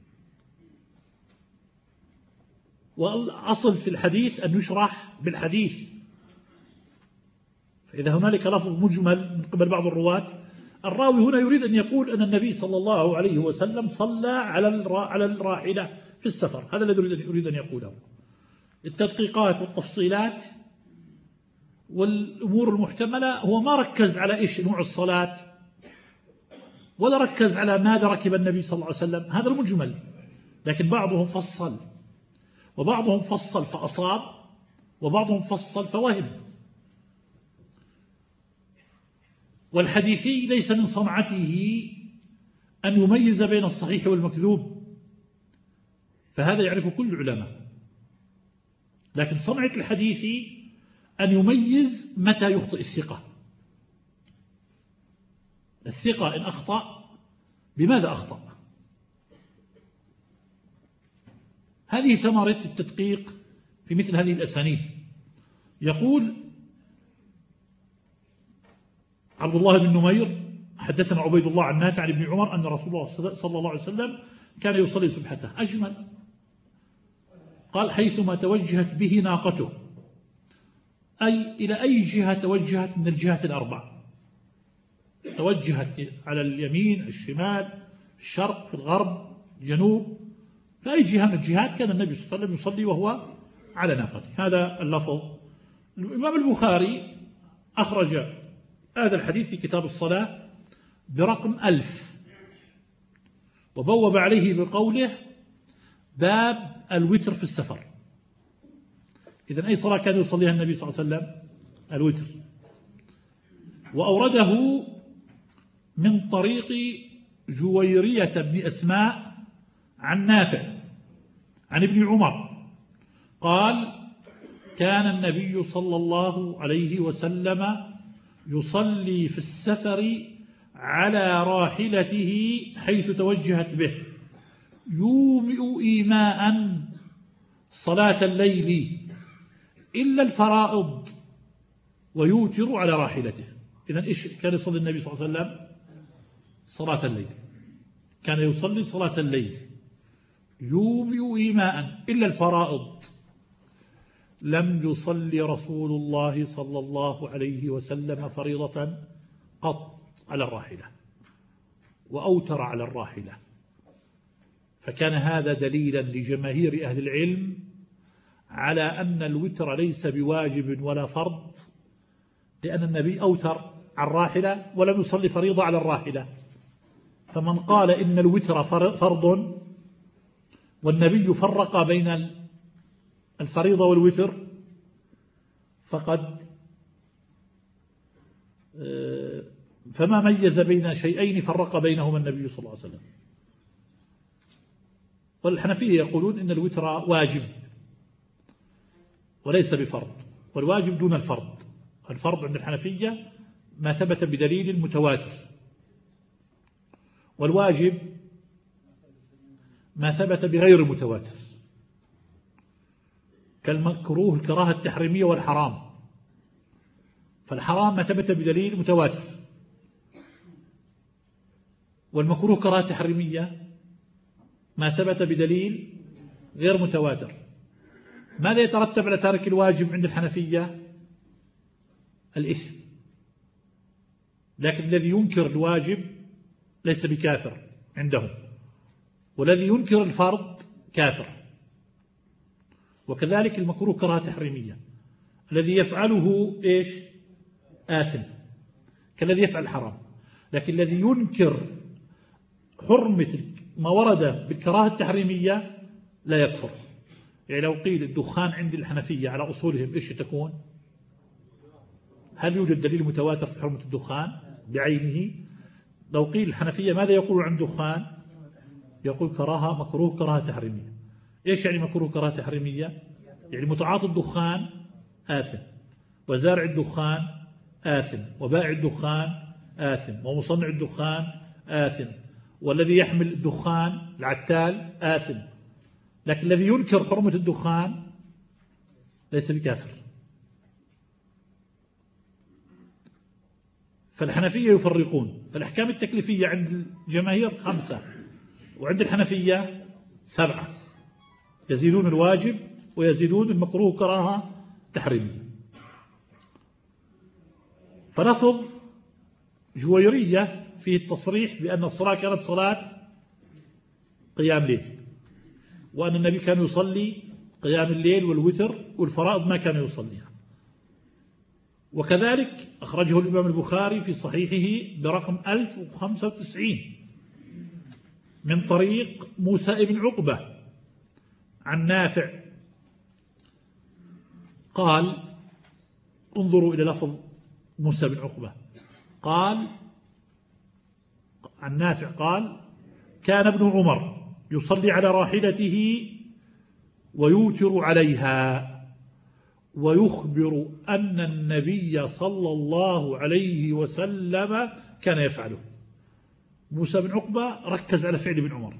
والأصل في الحديث أن يشرح بالحديث، فإذا هنالك لفظ مجمل من قبل بعض الرواة، الراوي هنا يريد أن يقول أن النبي صلى الله عليه وسلم صلى على الراحلة في السفر، هذا الذي يريد أن يقوله. التدقيقات والتفصيلات والأمور المحتملة هو ما ركز على إيش نوع الصلاة، ولا ركز على ماذا ركب النبي صلى الله عليه وسلم، هذا المجمل. لكن بعضهم فصل، وبعضهم فصل فأصاب، وبعضهم فصل فوهم. والحديثي ليس من صنعته أن يميز بين الصحيح والمكذوب، فهذا يعرف كل العلماء. لكن صنعة الحديثي أن يميز متى يخطئ الثقة. الثقة إن أخطأ بماذا أخطأ؟ هذه ثمرة التدقيق في مثل هذه الأسانيد. يقول عبد الله بن نمير حدثنا عبيد الله عن نافع عن ابن عمر أن رسول الله صلى الله عليه وسلم كان يصلي سبحته. أجمل، قال حيثما توجهت به ناقته، أي إلى أي جهة توجهت من الجهات الأربع، توجهت على اليمين، الشمال، الشرق، في الغرب، الجنوب، فأي جهة من الجهات كان النبي صلى الله عليه وسلم يصلي وهو على ناقته. هذا اللفظ. الإمام البخاري أخرج هذا الحديث في كتاب الصلاة برقم ألف، وبوب عليه بقوله باب الوتر في السفر. إذن أي صلاة كان يصليها النبي صلى الله عليه وسلم؟ الوتر. وأورده من طريق جويرية بن أسماء عن نافع عن ابن عمر قال كان النبي صلى الله عليه وسلم يصلي في السفر على راحلته حيث توجهت به، يومئ إيماء صلاة الليل إلا الفرائض، ويوتر على راحلته. إذن إيش كان يصلي النبي صلى الله عليه وسلم؟ صلاة الليل، كان يصلي صلاة الليل يومئ إيماء إلا الفرائض. لم يصلي رسول الله صلى الله عليه وسلم فريضة قط على الراحلة، وأوتر على الراحلة. فكان هذا دليلا لجماهير أهل العلم على أن الوتر ليس بواجب ولا فرض، لأن النبي أوتر على الراحلة ولم يصلي فريضة على الراحلة. فمن قال إن الوتر فرض والنبي فرق بين الفريضة والوتر فقد فما ميز بين شيئين فرق بينهما النبي صلى الله عليه وسلم. والحنفية يقولون إن الوتر واجب وليس بفرض، والواجب دون الفرض. الفرض عند الحنفية ما ثبت بدليل متواتر، والواجب ما ثبت بغير متواتر، كالمكروه الكراهة التحريمية والحرام. فالحرام ما ثبت بدليل متواتر، والمكروه كراهة تحريمية ما ثبت بدليل غير متواتر. ماذا يترتب على تارك الواجب عند الحنفية؟ الإثم. لكن الذي ينكر الواجب ليس بكافر عندهم، والذي ينكر الفرض كافر. وكذلك المكروه كراهة تحريمية، الذي يفعله إيش؟ آثم كالذي يفعل الحرام. لكن الذي ينكر حرمة ما ورد بالكراهة التحريمية لا يكفر. يعني لو قيل الدخان عند الحنفية على أصولهم إيش تكون؟ هل يوجد دليل متواتر في حرمة الدخان بعينه؟ لو قيل الحنفية ماذا يقول عن دخان؟ يقول كراهة مكروه كراهة تحريمية. إيش يعني مكروه كراهة تحريمية؟ يعني متعاطي الدخان آثم، وزارع الدخان آثم، وبائع الدخان آثم، ومصنع الدخان آثم، والذي يحمل الدخان العتال آثم. لكن الذي ينكر حرمة الدخان ليس بكافر. فالحنفية يفرقون. فالأحكام التكليفية عند الجماهير خمسة، وعند الحنفية سبعة، يزيدون الواجب ويزيدون المكروه كراهة تحريمية. فلفظ جويرية فيه التصريح بأن الصلاة كانت صلاة قيام ليل، وأن النبي كان يصلي قيام الليل والوتر والفرائض ما كان يصليها. وكذلك أخرجه الإمام البخاري في صحيحه برقم ألف وخمسة وتسعين من طريق موسى بن عقبة عن نافع قال، انظروا إلى لفظ موسى بن عقبة، قال عن نافع قال: كان ابن عمر يصلي على راحلته ويوتر عليها، ويخبر أن النبي صلى الله عليه وسلم كان يفعله. موسى بن عقبة ركز على فعل ابن عمر،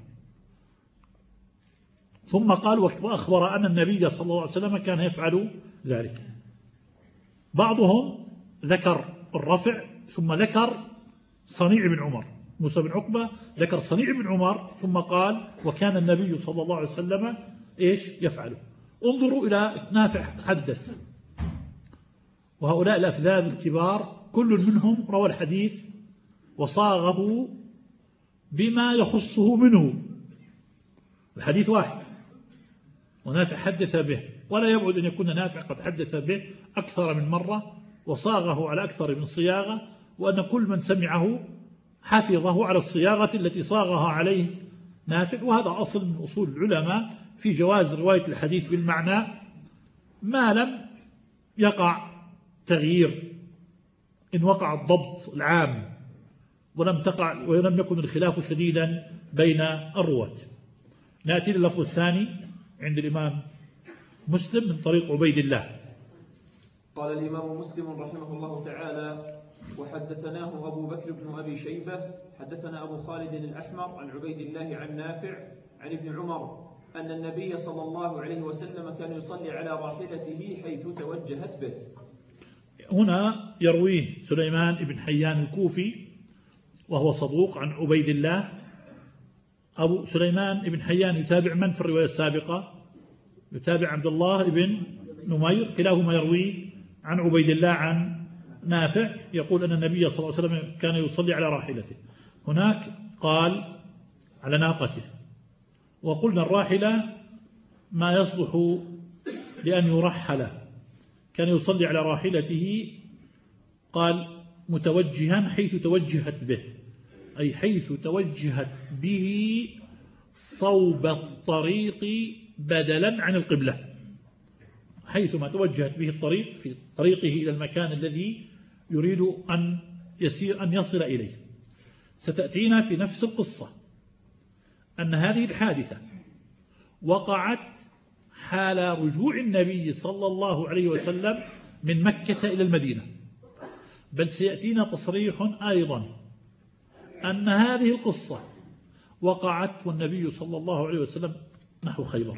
ثم قال: وأخبر أن النبي صلى الله عليه وسلم كان يفعل ذلك. بعضهم ذكر الرفع ثم ذكر صنيع بن عمر. موسى بن عقبة ذكر صنيع بن عمر ثم قال: وكان النبي صلى الله عليه وسلم إيش يفعله. انظروا إلى نافع حدث. وهؤلاء الأفذاذ الكبار كل منهم روى الحديث وصاغه بما يخصه منه. الحديث واحد ونافع حدث به، ولا يبعد أن يكون نافع قد حدث به أكثر من مرة وصاغه على أكثر من صياغة، وأن كل من سمعه حفظه على الصياغة التي صاغها عليه نافع. وهذا أصل من أصول العلماء في جواز رواية الحديث بالمعنى ما لم يقع تغيير، إن وقع الضبط العام ولم تقع ولم يكن الخلاف شديدا بين الرواة. نأتي لللفظ الثاني عند الإمام مسلم من طريق عبيد الله. قال الإمام مسلم رحمه الله تعالى: وحدثناه أبو بكر بن أبي شيبة حدثنا أبو خالد الأحمر عن عبيد الله عن نافع عن ابن عمر أن النبي صلى الله عليه وسلم كان يصلي على راحلته حيث توجهت به. هنا يرويه سليمان بن حيان الكوفي وهو صدوق عن عبيد الله. أبو سليمان بن حيان يتابع من في الرواية السابقة؟ يتابع عبد الله بن نمير، كلاهما يروي عن عبيد الله عن نافع يقول أن النبي صلى الله عليه وسلم كان يصلي على راحلته. هناك قال على ناقته، وقلنا الراحلة ما يصلح لأن يرحل. كان يصلي على راحلته قال متوجها حيث توجهت به، أي حيث توجهت به صوب الطريق بدلا عن القبلة، حيثما توجهت به الطريق في طريقه إلى المكان الذي يريد أن يسير أن يصل إليه. ستأتينا في نفس القصة أن هذه الحادثة وقعت حال رجوع النبي صلى الله عليه وسلم من مكة إلى المدينة، بل سيأتينا تصريح أيضا أن هذه القصة وقعت والنبي صلى الله عليه وسلم نحو خيبر.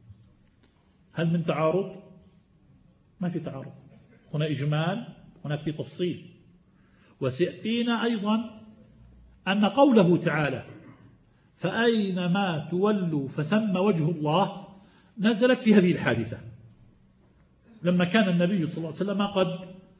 هل من تعارض؟ ما في تعارض، هنا إجمال هناك في تفصيل. وسيأتينا أيضا أن قوله تعالى فأينما تولوا فثم وجه الله نزلت في هذه الحادثة لما كان النبي صلى الله عليه وسلم قد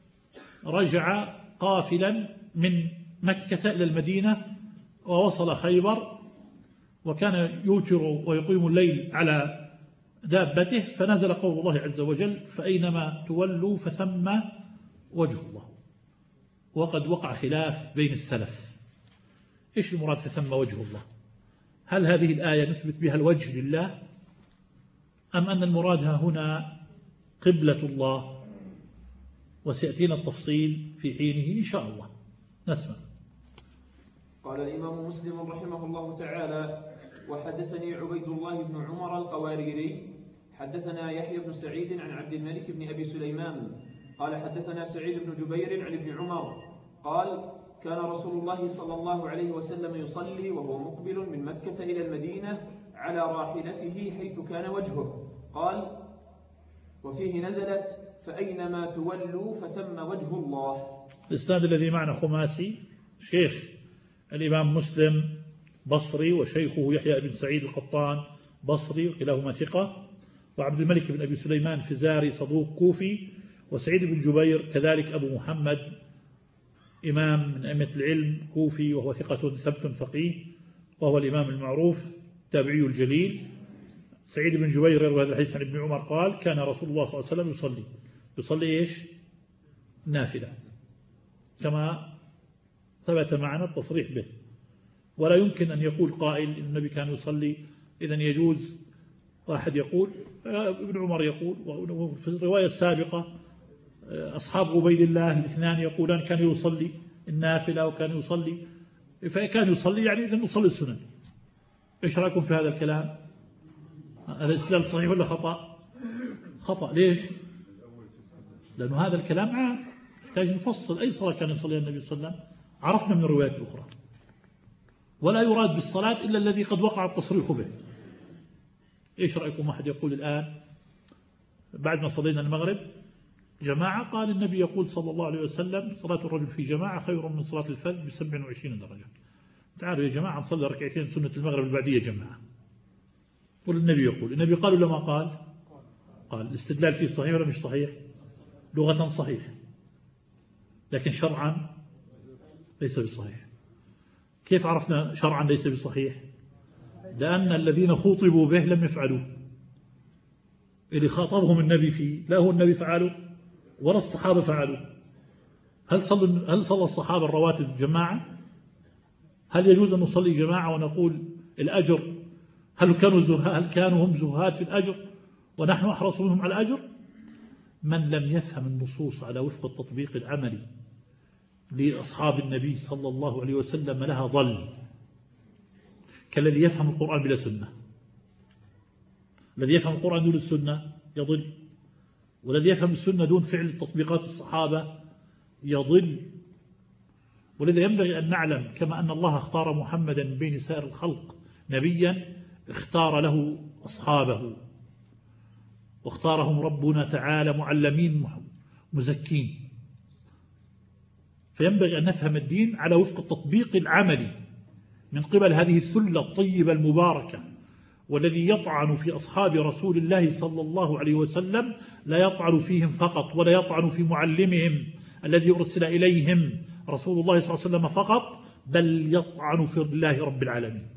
رجع قافلا من مكة إلى المدينة ووصل خيبر، وكان يوتر ويقيم الليل على دابته، فنزل قول الله عز وجل: فأينما تولوا فثم وجه الله. وقد وقع خلاف بين السلف، إيش المراد فثم وجه الله؟ هل هذه الآية نثبت بها الوجه لله، أم أن المراد هنا قبلة الله؟ وسيأتينا التفصيل في حينه إن شاء الله. نسمع. قال الإمام مسلم رحمه الله تعالى: وحدثني عبيد الله بن عمر القواريري حدثنا يحيى بن سعيد عن عبد الملك بن أبي سليمان قال حدثنا سعيد بن جبير عن ابن عمر قال: كان رسول الله صلى الله عليه وسلم يصلي وهو مقبل من مكة إلى المدينة على راحلته حيث كان وجهه. قال: وفيه نزلت: فأينما تولوا فثم وجه الله. الإسناد الذي معنا خماسي، شيخ الإمام مسلم بصري، وشيخه يحيى بن سعيد القطان بصري، وكلاهما ثقة، وعبد الملك بن أبي سليمان فزاري صدوق كوفي، وسعيد بن جبير كذلك أبو محمد إمام من أئمة العلم كوفي، وهو ثقة ثبت فقيه، وهو الإمام المعروف التابعي الجليل. سعيد بن جبير يروي هذا الحديث عن ابن عمر قال: كان رسول الله صلى الله عليه وسلم يصلي يصلي إيش؟ نافلة، كما ثبت معنا التصريح به. ولا يمكن أن يقول قائل إن النبي كان يصلي، إذن يجوز واحد يقول، ابن عمر يقول، وفي الرواية السابقة أصحاب عبيد الله الاثنان يقولان كان يصلي النافلة وكان يصلي، فكان يصلي يعني إذن يصلي السنن. إيش رأيكم في هذا الكلام؟ هذا الاستدلال صحيح ولا خطأ؟ خطأ. ليش؟ لأنه هذا الكلام عام، يحتاج نفصل أي صلاة كان يصليها النبي صلى الله عليه وسلم، عرفنا من الروايات الأخرى. ولا يراد بالصلاة إلا الذي قد وقع التصريح به. إيش رأيكم واحد يقول الآن بعد ما صلينا المغرب جماعة، قال النبي يقول صلى الله عليه وسلم: صلاة الرجل في جماعة خير من صلاة الفذ بسبع وعشرين درجة. تعالوا يا جماعة نصلي ركعتين سنة المغرب البعدية جماعة. والنبي يقول، النبي قال ولا ما قال؟ قال. الاستدلال فيه صحيح ولا مش صحيح؟ لغة صحيح، لكن شرعا ليس بصحيح. كيف عرفنا شرعا ليس بصحيح؟ لأن الذين خوطبوا به لم يفعلوا اللي خاطبهم النبي فيه، لا هو النبي فعلوا ولا الصحابة فعلوا. هل صلى هل صلى الصحابة الرواتب جماعة؟ هل يجوز أن نصلي جماعة ونقول الأجر؟ هل كانوا هل كانوا هم زهاد في الأجر ونحن أحرص منهم على الأجر؟ من لم يفهم النصوص على وفق التطبيق العملي لأصحاب النبي صلى الله عليه وسلم لها ضل، كالذي يفهم القرآن بلا سنة. الذي يفهم القرآن دون السنة يضل، والذي يفهم السنة دون فعل تطبيقات الصحابة يضل. ولذا ينبغي أن نعلم كما أن الله اختار محمدا من بين سائر الخلق نبيا، اختار له أصحابه، واختارهم ربنا تعالى معلمين مزكين. فينبغي أن نفهم الدين على وفق التطبيق العملي من قبل هذه الثلة الطيبة المباركة. والذي يطعن في أصحاب رسول الله صلى الله عليه وسلم لا يطعن فيهم فقط، ولا يطعن في معلمهم الذي أرسل إليهم رسول الله صلى الله عليه وسلم فقط، بل يطعن في الله رب العالمين.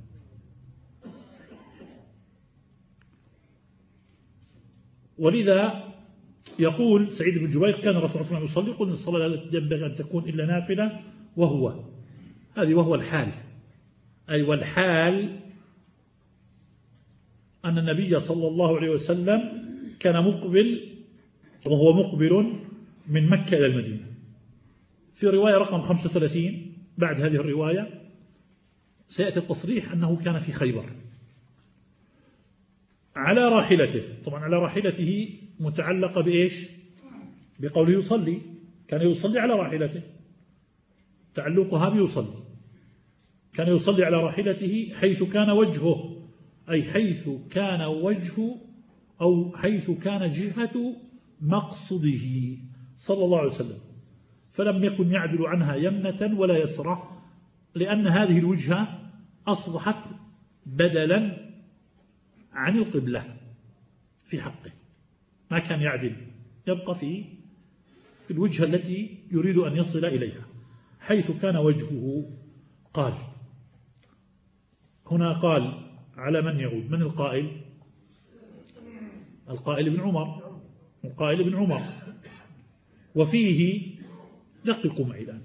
ولذا يقول سعيد بن جبير: كان الرسول صلى الله عليه وسلم يصلي، قلنا الصلاة لا ينبغي أن تكون إلا نافلة، وهو هذه وهو الحال، أي والحال أن النبي صلى الله عليه وسلم كان مقبل وهو مقبل من مكة إلى المدينة. في رواية رقم خمسة وثلاثين بعد هذه الرواية سيأتي التصريح أنه كان في خيبر على راحلته. طبعا على راحلته متعلقة بإيش؟ بقوله يصلي، كان يصلي على راحلته، تعلقها بيصلي. كان يصلي على راحلته حيث كان وجهه، أي حيث كان وجه أو حيث كان جهة مقصده صلى الله عليه وسلم، فلم يكن يعدل عنها يمنة ولا يسرة، لأن هذه الوجهة أصبحت بدلا عن القبلة. في حقه، ما كان يعدل، يبقى في في الوجهة التي يريد أن يصل إليها حيث كان وجهه. قال هنا قال على من يعود؟ من القائل؟ القائل ابن عمر، القائل ابن عمر. وفيه دققوا معي الآن،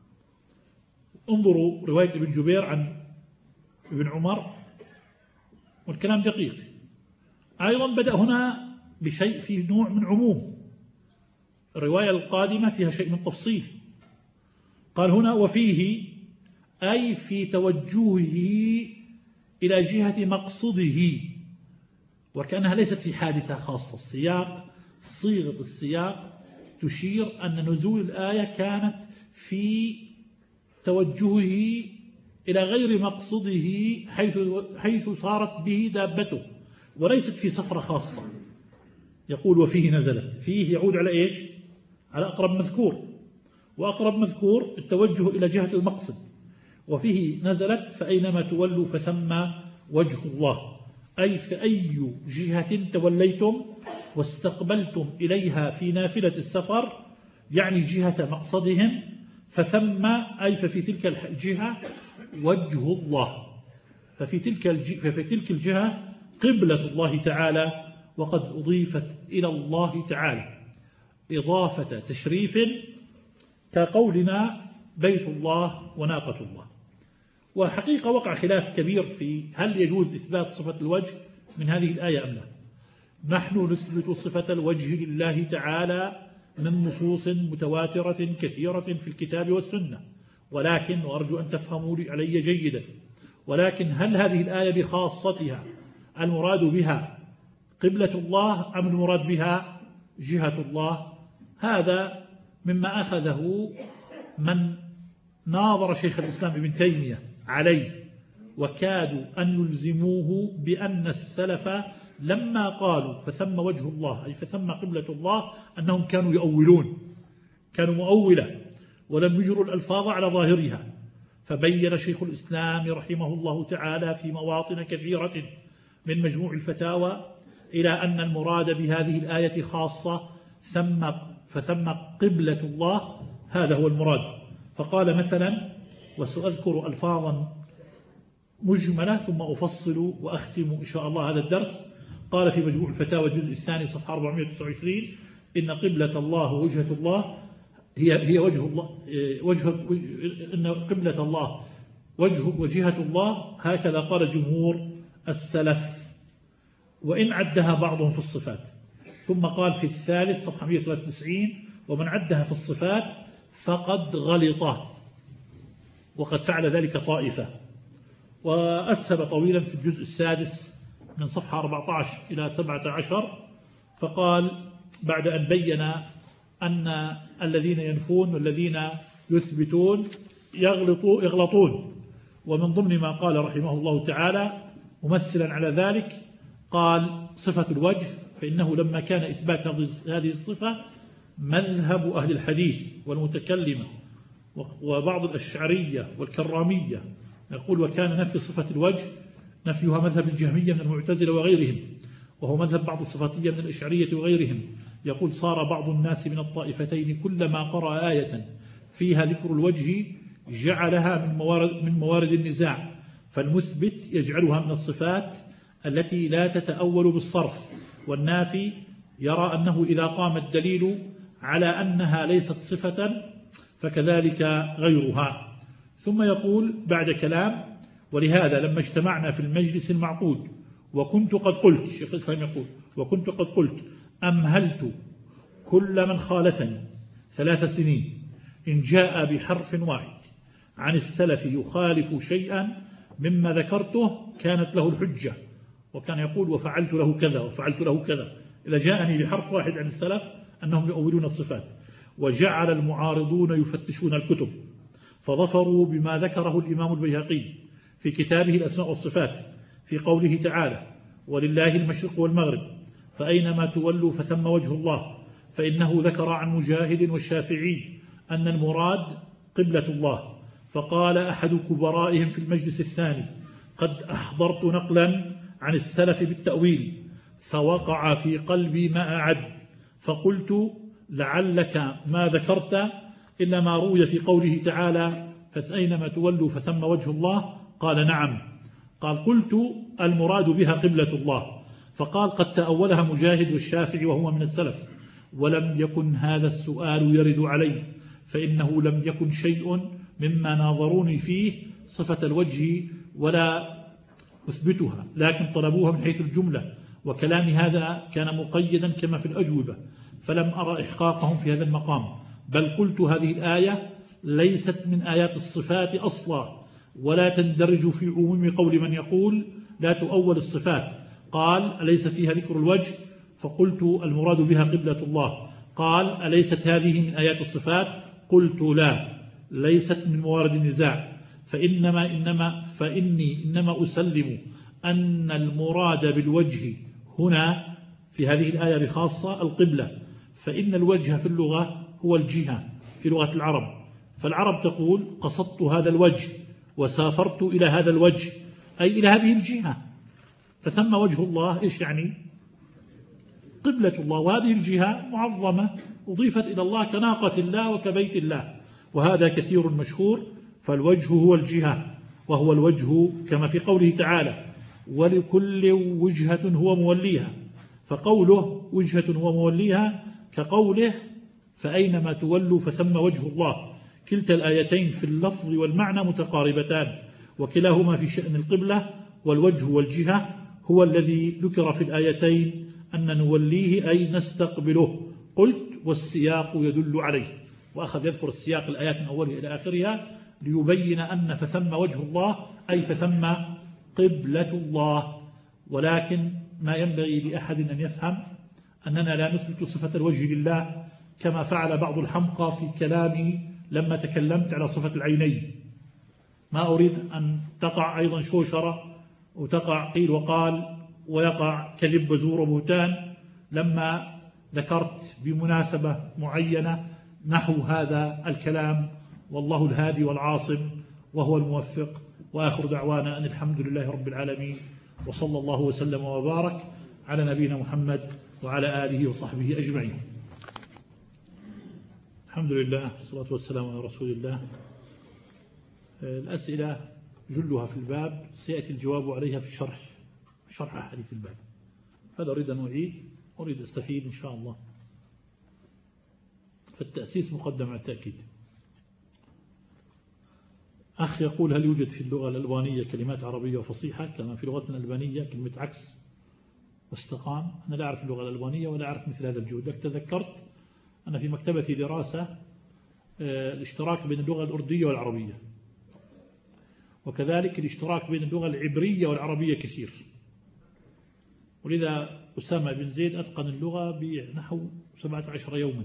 انظروا رواية ابن جبير عن ابن عمر والكلام دقيق. أيضا بدأ هنا بشيء فيه نوع من عموم، الرواية القادمة فيها شيء من تفصيل. قال هنا وفيه أي في توجهه إلى جهة مقصده، وكأنها ليست في حادثة خاصة. السياق، صيغة السياق تشير أن نزول الآية كانت في توجهه إلى غير مقصده حيث, حيث صارت به دابته، وليست في سفرة خاصة. يقول وفيه نزلت، فيه يعود على إيش؟ على أقرب مذكور، وأقرب مذكور التوجه إلى جهة المقصد. وفيه نزلت فأينما تولوا فثم وجه الله، أي فأي جهة توليتم واستقبلتم إليها في نافلة السفر، يعني جهة مقصدهم، فثم أي ففي تلك الجهة وجه الله، ففي تلك الجهة, ففي تلك الجهة قبلة الله تعالى، وقد أضيفت إلى الله تعالى إضافة تشريف كقولنا بيت الله وناقة الله. وحقيقة وقع خلاف كبير في هل يجوز إثبات صفة الوجه من هذه الآية أم لا. نحن نثبت صفة الوجه لله تعالى من نصوص متواترة كثيرة في الكتاب والسنة، ولكن وأرجو أن تفهموا علي جيدا، ولكن هل هذه الآية بخاصتها المراد بها قبلة الله أم المراد بها جهة الله؟ هذا مما أخذه من ناظر شيخ الإسلام ابن تيمية عليه، وكادوا أن يلزموه بأن السلف لما قالوا فثم وجه الله أي فثم قبلة الله أنهم كانوا يؤولون، كانوا مؤولة ولم يجروا الألفاظ على ظاهرها. فبين شيخ الإسلام رحمه الله تعالى في مواطن كثيرة من مجموع الفتاوى إلى أن المراد بهذه الآية خاصة ثم فثم قبلة الله، هذا هو المراد. فقال مثلا، وسأذكر ألفاظا مجملة ثم أفصل وأختم إن شاء الله هذا الدرس. قال في مجموع الفتاوى الجزء الثاني صفحة أربعمائة وتسعة وعشرين: إن قبلة الله ووجهة الله هي هي وجه الله، وجه إن قبلة الله وجه وجهة الله، هكذا قال جمهور السلف، وإن عدها بعضهم في الصفات. ثم قال في الثالث صفحة مائة وثلاثة وتسعين: ومن عدها في الصفات فقد غلط، وقد فعل ذلك طائفة. وأسهب طويلا في الجزء السادس من صفحة أربعة عشر إلى سبعة عشر، فقال بعد أن بين أن الذين ينفون والذين يثبتون يغلطوا يغلطون، ومن ضمن ما قال رحمه الله تعالى ممثلا على ذلك قال صفة الوجه، فإنه لما كان إثبات هذه الصفة مذهب أهل الحديث والمتكلمة وبعض الأشعرية والكرامية، يقول وكان نفي صفة الوجه نفيها مذهب الجهمية من المعتزلة وغيرهم، وهو مذهب بعض الصفاتية من الأشعرية وغيرهم. يقول صار بعض الناس من الطائفتين كلما قرأ آية فيها ذكر الوجه جعلها من موارد, من موارد النزاع، فالمثبت يجعلها من الصفات التي لا تتأول بالصرف، والنافي يرى أنه إذا قام الدليل على أنها ليست صفة فكذلك غيرها. ثم يقول بعد كلام: ولهذا لما اجتمعنا في المجلس المعقود وكنت قد قلت، الشيخ الإسلام يقول وكنت قد قلت أمهلت كل من خالفني ثلاث سنين إن جاء بحرف واحد عن السلف يخالف شيئا مما ذكرته كانت له الحجة. وكان يقول وفعلت له كذا وفعلت له كذا، إذا جاءني بحرف واحد عن السلف أنهم يؤولون الصفات. وجعل المعارضون يفتشون الكتب فظفروا بما ذكره الإمام البيهقي في كتابه الأسماء والصفات في قوله تعالى: ولله المشرق والمغرب فأينما تولوا فثم وجه الله، فإنه ذكر عن مجاهد والشافعي أن المراد قبلة الله. فقال أحد كبرائهم في المجلس الثاني: قد أحضرت نقلا عن السلف بالتأويل فوقع في قلبي ما أعد، فقلت لعلك ما ذكرت إلا ما روي في قوله تعالى فأينما تولوا فثم وجه الله، قال نعم. قال قلت المراد بها قبلة الله، فقال قد تأولها مجاهد والشافعي وهو من السلف، ولم يكن هذا السؤال يرد علي، فإنه لم يكن شيء مما ناظروني فيه صفة الوجه ولا أثبتها، لكن طلبوها من حيث الجملة، وكلامي هذا كان مقيدا كما في الأجوبة، فلم أرى إحقاقهم في هذا المقام، بل قلت هذه الآية ليست من آيات الصفات أصلا، ولا تندرج في عموم قول من يقول لا تؤول الصفات. قال أليس فيها ذكر الوجه؟ فقلت المراد بها قبلة الله. قال أليست هذه من آيات الصفات؟ قلت لا، ليست من موارد النزاع، فإنما إنما فإني إنما أسلم أن المراد بالوجه هنا في هذه الآية بخاصة القبلة، فإن الوجه في اللغة هو الجهة في لغة العرب، فالعرب تقول قصدت هذا الوجه وسافرت إلى هذا الوجه، أي إلى هذه الجهة، فثم وجه الله إيش يعني؟ قبلة الله، وهذه الجهة معظمة أضيفت إلى الله كناقة الله وكبيت الله، وهذا كثير مشهور، فالوجه هو الجهة، وهو الوجه كما في قوله تعالى ولكل وجهة هو موليها، فقوله وجهة هو موليها كقوله فأينما تولوا فثم وجه الله، كلتا الآيتين في اللفظ والمعنى متقاربتان، وكلاهما في شأن القبلة، والوجه والجهة هو الذي ذكر في الآيتين أن نوليه أي نستقبله. قلت والسياق يدل عليه، وأخذ يذكر السياق الآيات من أولها إلى آخرها ليبين أن فثم وجه الله أي فثم قبلة الله. ولكن ما ينبغي لأحد أن يفهم أننا لا نثبت صفة الوجه لله كما فعل بعض الحمقى في كلامي لما تكلمت على صفة العينين. ما أريد أن تقع أيضا شوشرة وتقع قيل وقال ويقع كذب وزور وبهتان لما ذكرت بمناسبة معينة نحو هذا الكلام، والله الهادي والعاصم وهو الموفق، وآخر دعوانا أن الحمد لله رب العالمين، وصلى الله وسلم وبارك على نبينا محمد وعلى آله وصحبه أجمعين. الحمد لله والصلاة والسلام على رسول الله. الأسئلة جلها في الباب، سيأتي الجواب عليها في شرح شرح أحاديث الباب، هذا أريد أن أعيد، أريد أستفيد إن شاء الله. فالتأسيس مقدم على التأكيد. أخ يقول هل يوجد في اللغة الألبانية كلمات عربية وفصيحة كما في لغتنا الألبانية كلمة عكس واستقام؟ أنا لا أعرف اللغة الألبانية ولا أعرف مثل هذا الجهد، لكن تذكرت أنا في مكتبتي دراسة الاشتراك بين اللغة الأردية والعربية، وكذلك الاشتراك بين اللغة العبرية والعربية كثير، ولذا أسامة بن زيد أتقن اللغة بنحو سبعة عشر يوما.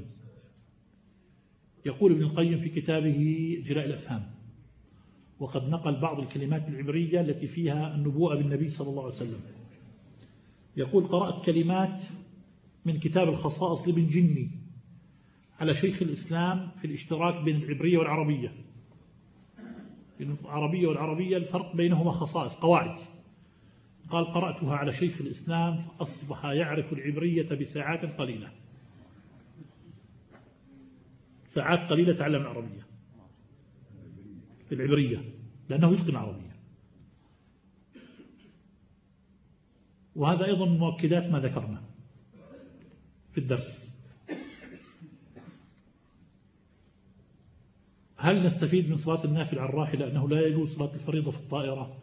يقول ابن القيم في كتابه جلاء الأفهام وقد نقل بعض الكلمات العبرية التي فيها النبوءة بالنبي صلى الله عليه وسلم، يقول قرأت كلمات من كتاب الخصائص لابن جني على شيخ الإسلام في الاشتراك بين العبرية والعربية، العربية والعربية الفرق بينهما خصائص قواعد، قال قرأتها على شيخ الإسلام فأصبح يعرف العبرية بساعات قليلة، ساعات قليلة تعلم العربية العبرية لأنه يتقن العربية. وهذا أيضا من مؤكدات ما ذكرنا في الدرس. هل نستفيد من صلاة النافل على الراحلة أنه لا يجوز صلاة الفريضة في الطائرة؟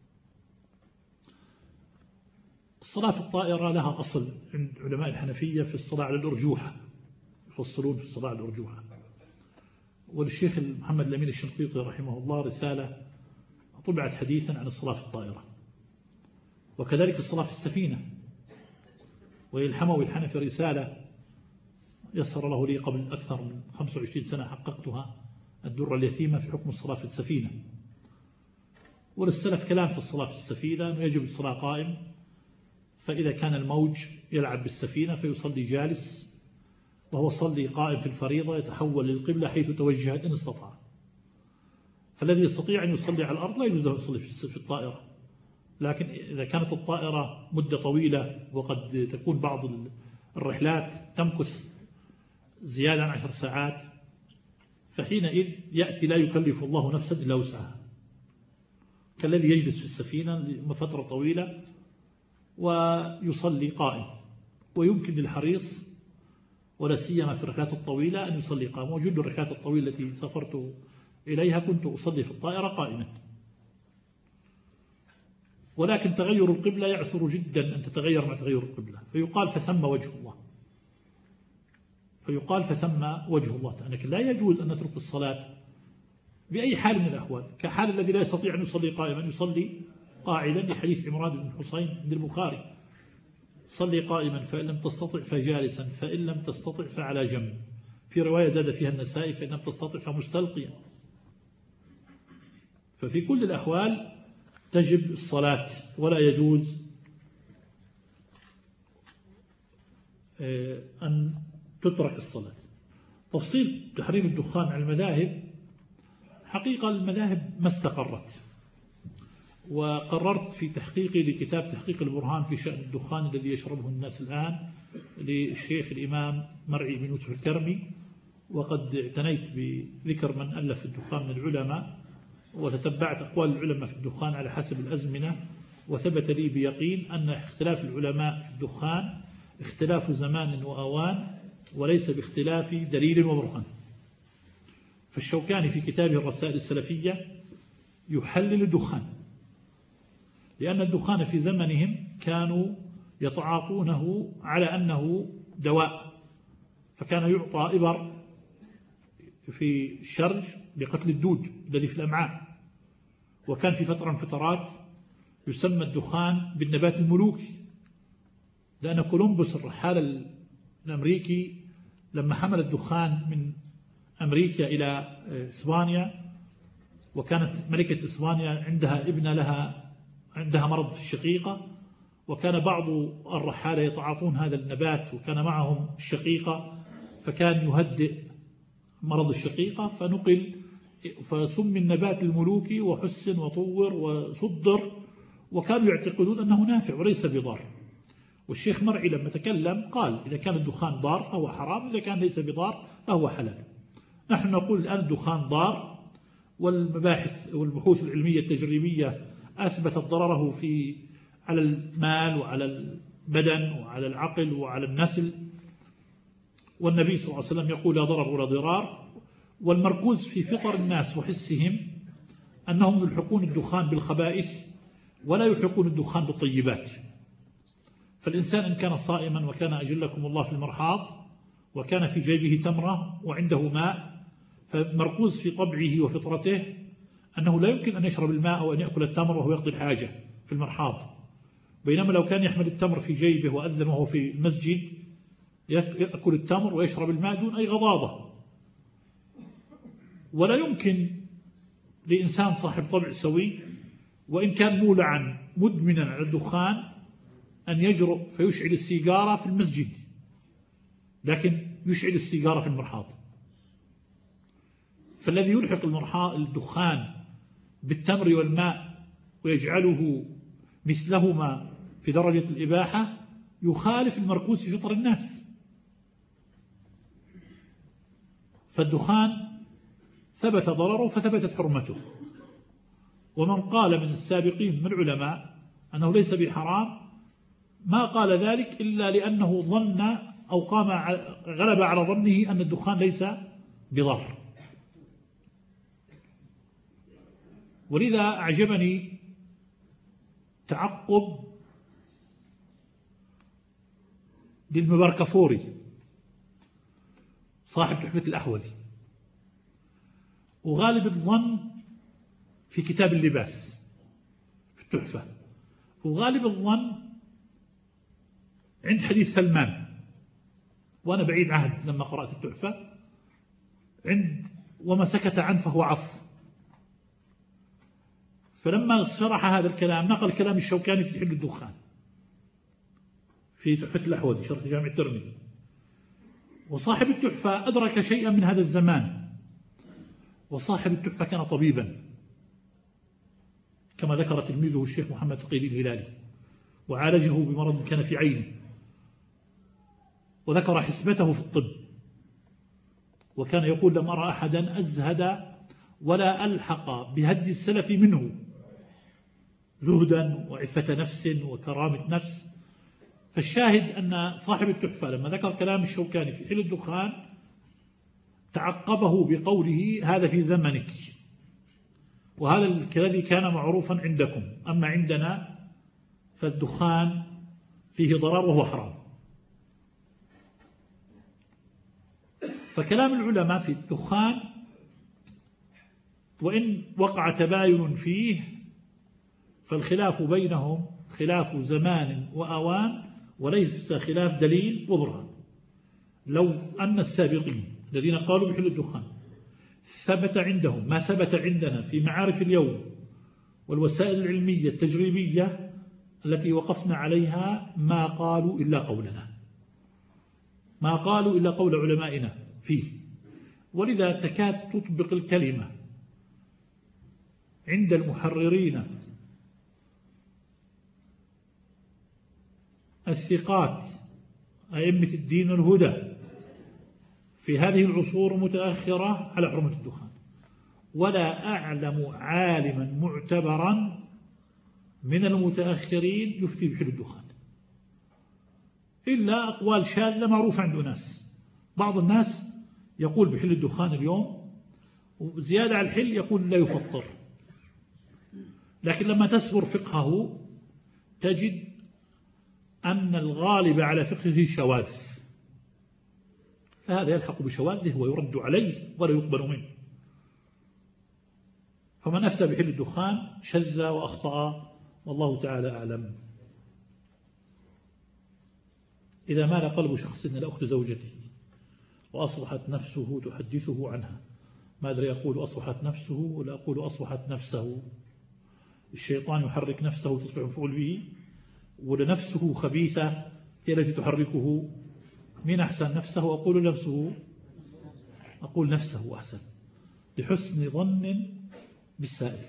الصلاة في الطائرة لها أصل عند علماء الحنفية في الصلاة على الأرجوحة، يفصلون في الصلاة على الأرجوحة. والشيخ محمد الأمين الشنقيطي رحمه الله رسالة طبعت حديثا عن الصلاة في الطائرة، وكذلك الصلاة في السفينة. والحموي الحنفي رسالة يسر له لي قبل أكثر من خمسة وعشرين سنة حققتها، الدرة اليتيمة في حكم الصلاة في السفينة. وللسلف كلام في الصلاة في السفينة أنه يجب الصلاة قائم، فإذا كان الموج يلعب بالسفينة فيصلي جالس، وهو صلي قائم في الفريضة يتحول للقبلة حيث توجهت إن استطاع. فالذي يستطيع أن يصلي على الأرض لا يجوز له يصلي في الطائرة، لكن إذا كانت الطائرة مدة طويلة وقد تكون بعض الرحلات تمكث زيادة عن عشر ساعات، فحينئذ يأتي لا يكلف الله نفسا إلا وسعها، كالذي يجلس في السفينة لفترة طويلة ويصلي قائم. ويمكن للحريص ولا سيما في الرحلات الطويلة أن يصلي قائم. وجد الرحلات الطويلة التي سافرت إليها كنت أصلي في الطائرة قائما. ولكن تغير القبلة يعسر جدا أن تتغير مع تغير القبلة، فيقال فثم وجه الله، فيقال فثم وجه الله. لكن لا يجوز أن نترك الصلاة بأي حال من الأحوال، كحال الذي لا يستطيع أن يصلي قائما يصلي قاعدا، لحديث عمران بن حسين عند البخاري: صلي قائما فإن لم تستطع فجالسا فإن لم تستطع فعلى جنب. في رواية زاد فيها النسائي: فإن لم تستطع فمستلقيا. ففي كل الأحوال تجب الصلاة ولا يجوز أن تترك الصلاة. تفصيل تحريم الدخان على المذاهب، حقيقة المذاهب ما استقرت. وقررت في تحقيقي لكتاب تحقيق البرهان في شأن الدخان الذي يشربه الناس الآن للشيخ الإمام مرعي بن يوسف الكرمي، وقد اعتنيت بذكر من ألف الدخان من العلماء، وتتبعت أقوال العلماء في الدخان على حسب الأزمنة، وثبت لي بيقين أن اختلاف العلماء في الدخان اختلاف زمان وأوان وليس باختلاف دليل وبرهان. فالشوكاني في كتابه الرسائل السلفية يحلل الدخان، لأن الدخان في زمنهم كانوا يتعاطونه على أنه دواء، فكان يعطى إبر في الشرج لقتل الدود الذي في الأمعاء. وكان في فترة من فترات يسمى الدخان بالنبات الملوكي، لأن كولومبوس الرحال الأمريكي لما حمل الدخان من أمريكا إلى إسبانيا، وكانت ملكة إسبانيا عندها ابن لها عندها مرض في الشقيقة، وكان بعض الرحالة يتعاطون هذا النبات وكان معهم الشقيقة، فكان يهدئ مرض الشقيقة، فنقل فسمي النبات الملوكي وحسن وطور وصدر، وكانوا يعتقدون أنه نافع وليس بضار. والشيخ مرعي لما تكلم قال: إذا كان الدخان ضار فهو حرام، إذا كان ليس بضار فهو حلال. نحن نقول الآن الدخان ضار، والمباحث والبحوث العلمية التجريبية أثبتت ضرره في على المال وعلى البدن وعلى العقل وعلى النسل، والنبي صلى الله عليه وسلم يقول: لا ضرر ولا ضرار. والمركوز في فطر الناس وحسهم أنهم يلحقون الدخان بالخبائث ولا يلحقون الدخان بالطيبات. فالإنسان إن كان صائما وكان أجلكم الله في المرحاض وكان في جيبه تمرة وعنده ماء، فمركوز في طبعه وفطرته أنه لا يمكن أن يشرب الماء أو أن يأكل التمر وهو يقضي الحاجة في المرحاض. بينما لو كان يحمل التمر في جيبه وأذن وهو في المسجد يأكل التمر ويشرب الماء دون أي غضاضة. ولا يمكن لإنسان صاحب طبع سوي وإن كان مولعا مدمنا على الدخان أن يجرؤ فيشعل السيجارة في المسجد، لكن يشعل السيجارة في المرحاض. فالذي يلحق الدخان بالتمر والماء ويجعله مثلهما في درجة الإباحة يخالف المركوز في فطر الناس. فالدخان ثبت ضرره فثبتت حرمته. ومن قال من السابقين من العلماء أنه ليس بحرام ما قال ذلك إلا لأنه ظن أو قام غلب على ظنه أن الدخان ليس بضار. ولذا أعجبني تعقب للمباركفوري صاحب تحفة الأحوذي، وغالب الظن في كتاب اللباس في التحفة، وغالب الظن عند حديث سلمان، وأنا بعيد عهد لما قرأت التحفة، عند وما سكت عنه فهو عفو. فلما شرح هذا الكلام نقل كلام الشوكاني في حل الدخان في تحفة الأحوذي شرح جامع الترمذي. وصاحب التحفة أدرك شيئا من هذا الزمان، وصاحب التحفة كان طبيبا كما ذكر تلميذه الشيخ محمد تقي الهلالي، وعالجه بمرض كان في عينه، وذكر حسبته في الطب، وكان يقول: لم أرى أحدا أزهد ولا ألحق بهدي السلف منه زهدا وعفة نفس وكرامة نفس. فالشاهد أن صاحب التحفة لما ذكر كلام الشوكاني في حل الدخان تعقبه بقوله: هذا في زمنك، وهذا الذي كان معروفا عندكم، أما عندنا فالدخان فيه ضرر وهو حرام. فكلام العلماء في الدخان وإن وقع تباين فيه فالخلاف بينهم خلاف زمان وأوان وليس خلاف دليل وبرهان. لو أن السابقين الذين قالوا بحل الدخان ثبت عندهم ما ثبت عندنا في معارف اليوم والوسائل العلمية التجريبية التي وقفنا عليها، ما قالوا إلا قولنا، ما قالوا إلا قول علمائنا فيه. ولذا تكاد تطبق الكلمة عند المحررين الثقات أئمة الدين والهدى في هذه العصور المتأخرة على حرمة الدخان، ولا أعلم عالما معتبرا من المتأخرين يفتي بحل الدخان، إلا أقوال شاذة معروفة عند ناس. بعض الناس يقول بحل الدخان اليوم، وزيادة على الحل يقول لا يفطر، لكن لما تسبر فقهه تجد أن الغالب على فقهه شواذ، فهذا يلحق بشواذه ويرد عليه ولا يقبل منه. فمن أفتى بحل الدخان شذ وأخطأ، والله تعالى أعلم. إذا مال قلب شخص إلى أخت زوجته وأصبحت نفسه تحدثه عنها، ما أدري يقول أصبحت نفسه ولا أقول أصبحت نفسه. الشيطان يحرك نفسه تصبح مفعول به، ولنفسه خبيثة هي التي تحركه. من أحسن نفسه؟ أقول نفسه، أقول نفسه أحسن لحسن ظن بالسائل،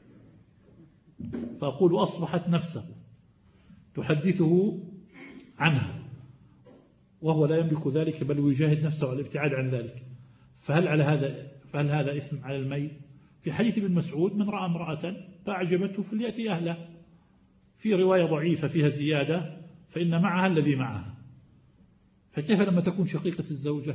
فأقول أصبحت نفسه تحدثه عنها وهو لا يملك ذلك، بل يجاهد نفسه على الابتعاد عن ذلك. فهل على هذا فهل هذا إثم على الميت؟ في حديث ابن مسعود: من رأى امرأة فأعجبته فليأتي أهله. في رواية ضعيفة فيها زيادة: فإن معها الذي معها. فكيف لما تكون شقيقة الزوجة؟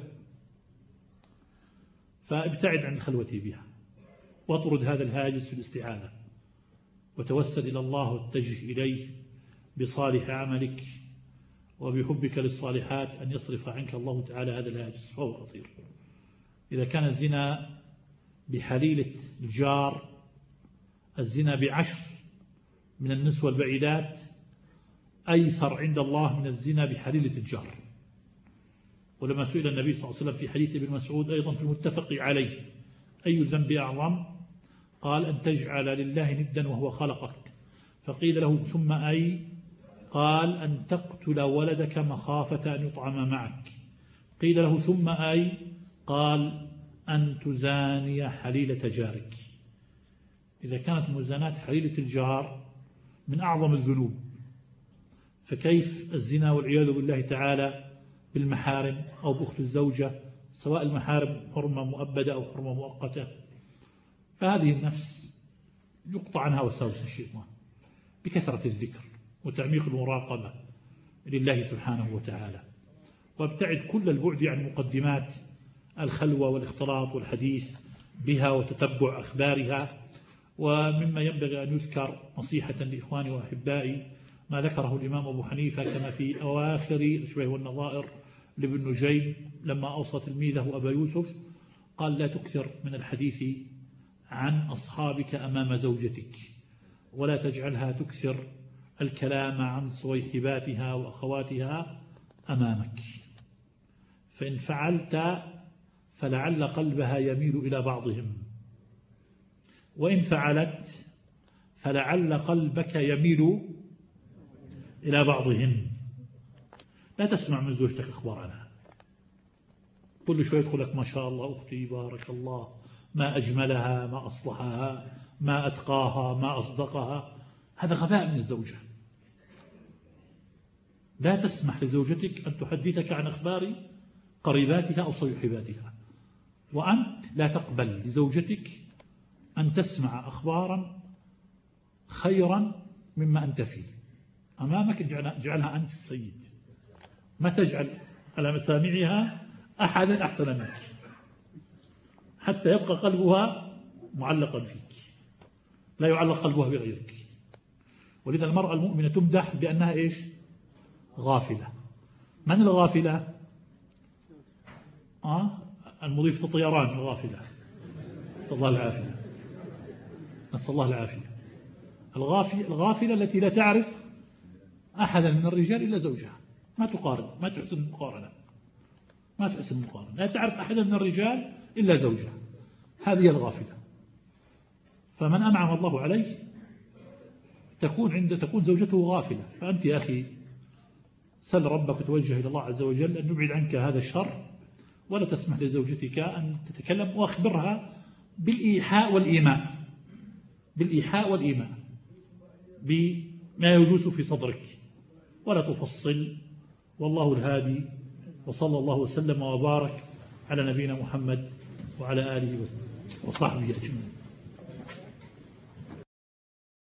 فابتعد عن الخلوة بها، واطرد هذا الهاجس في الاستعاذة، وتوسل إلى الله واتجه إليه بصالح عملك وبحبك للصالحات أن يصرف عنك الله تعالى هذا الهاجس، فهو خطير. إذا كان الزنا بحليلة الجار، الزنا بعشر من النسوة البعيدات أيسر عند الله من الزنا بحليلة الجار. ولما سئل النبي صلى الله عليه وسلم في حديث ابن مسعود أيضا في المتفق عليه: أي الذنب أعظم؟ قال: أن تجعل لله ندا وهو خلقك. فقيل له: ثم أي؟ قال: أن تقتل ولدك مخافة أن يطعم معك. قيل له: ثم أي؟ قال: أن تزاني حليلة جارك. إذا كانت مزانات حليلة الجار من أعظم الذنوب، فكيف الزنا والعياذ بالله تعالى بالمحارم أو بأخت الزوجة، سواء المحارم حرمة مؤبدة أو حرمة مؤقتة. فهذه النفس يقطع عنها وساوس الشيطان بكثرة الذكر وتعميق المراقبة لله سبحانه وتعالى، وابتعد كل البعد عن مقدمات الخلوة والاختلاط والحديث بها وتتبع أخبارها. ومما ينبغي أن يذكر نصيحة لإخواني وأحبائي ما ذكره الإمام أبو حنيفة كما في أواخر الأشباه والنظائر لابن نجيم لما أوصى تلميذه أبا يوسف، قال: لا تكثر من الحديث عن أصحابك أمام زوجتك، ولا تجعلها تكثر الكلام عن صويحباتها وأخواتها أمامك، فإن فعلت فلعل قلبها يميل إلى بعضهم، وإن فعلت فلعل قلبك يميل إلى بعضهم. لا تسمع من زوجتك أخبار عنها، كل شوية يدخل لك: ما شاء الله أختي، بارك الله، ما أجملها، ما أصلحها، ما أتقاها، ما أصدقها. هذا غباء من الزوجة. لا تسمح لزوجتك أن تحدثك عن أخبار قريباتها أو صيحباتها، وأنت لا تقبل لزوجتك أن تسمع أخبارا خيرا مما أنت فيه. أمامك اجعلها أنت السيد، ما تجعل على مسامعها أحدا أحسن منك حتى يبقى قلبها معلقا فيك، لا يعلق قلبها بغيرك. ولذا المرأة المؤمنة تمدح بأنها إيش؟ غافلة. من الغافلة؟ آه المضيف الطيران الغافلة، نسأل الله العافية، نسأل الله العافية. الغافلة التي لا تعرف أحدا من الرجال إلا زوجها، ما تقارن، ما تحسن المقارنة، ما تحسن المقارنة، لا تعرف أحدا من الرجال إلا زوجها، هذه الغافلة. فمن أنعم الله عليه تكون عند تكون زوجته غافلة. فأنت يا أخي سل ربك وتوجه إلى الله عز وجل أن يبعد عنك هذا الشر، ولا تسمح لزوجتك أن تتكلم، وأخبرها بالإيحاء والإيماء، بالإيحاء والإيماء بما يجوز في صدرك، ولا تفصل. والله الهادي، وصلى الله وسلم وبارك على نبينا محمد وعلى آله وصحبه أجمعين.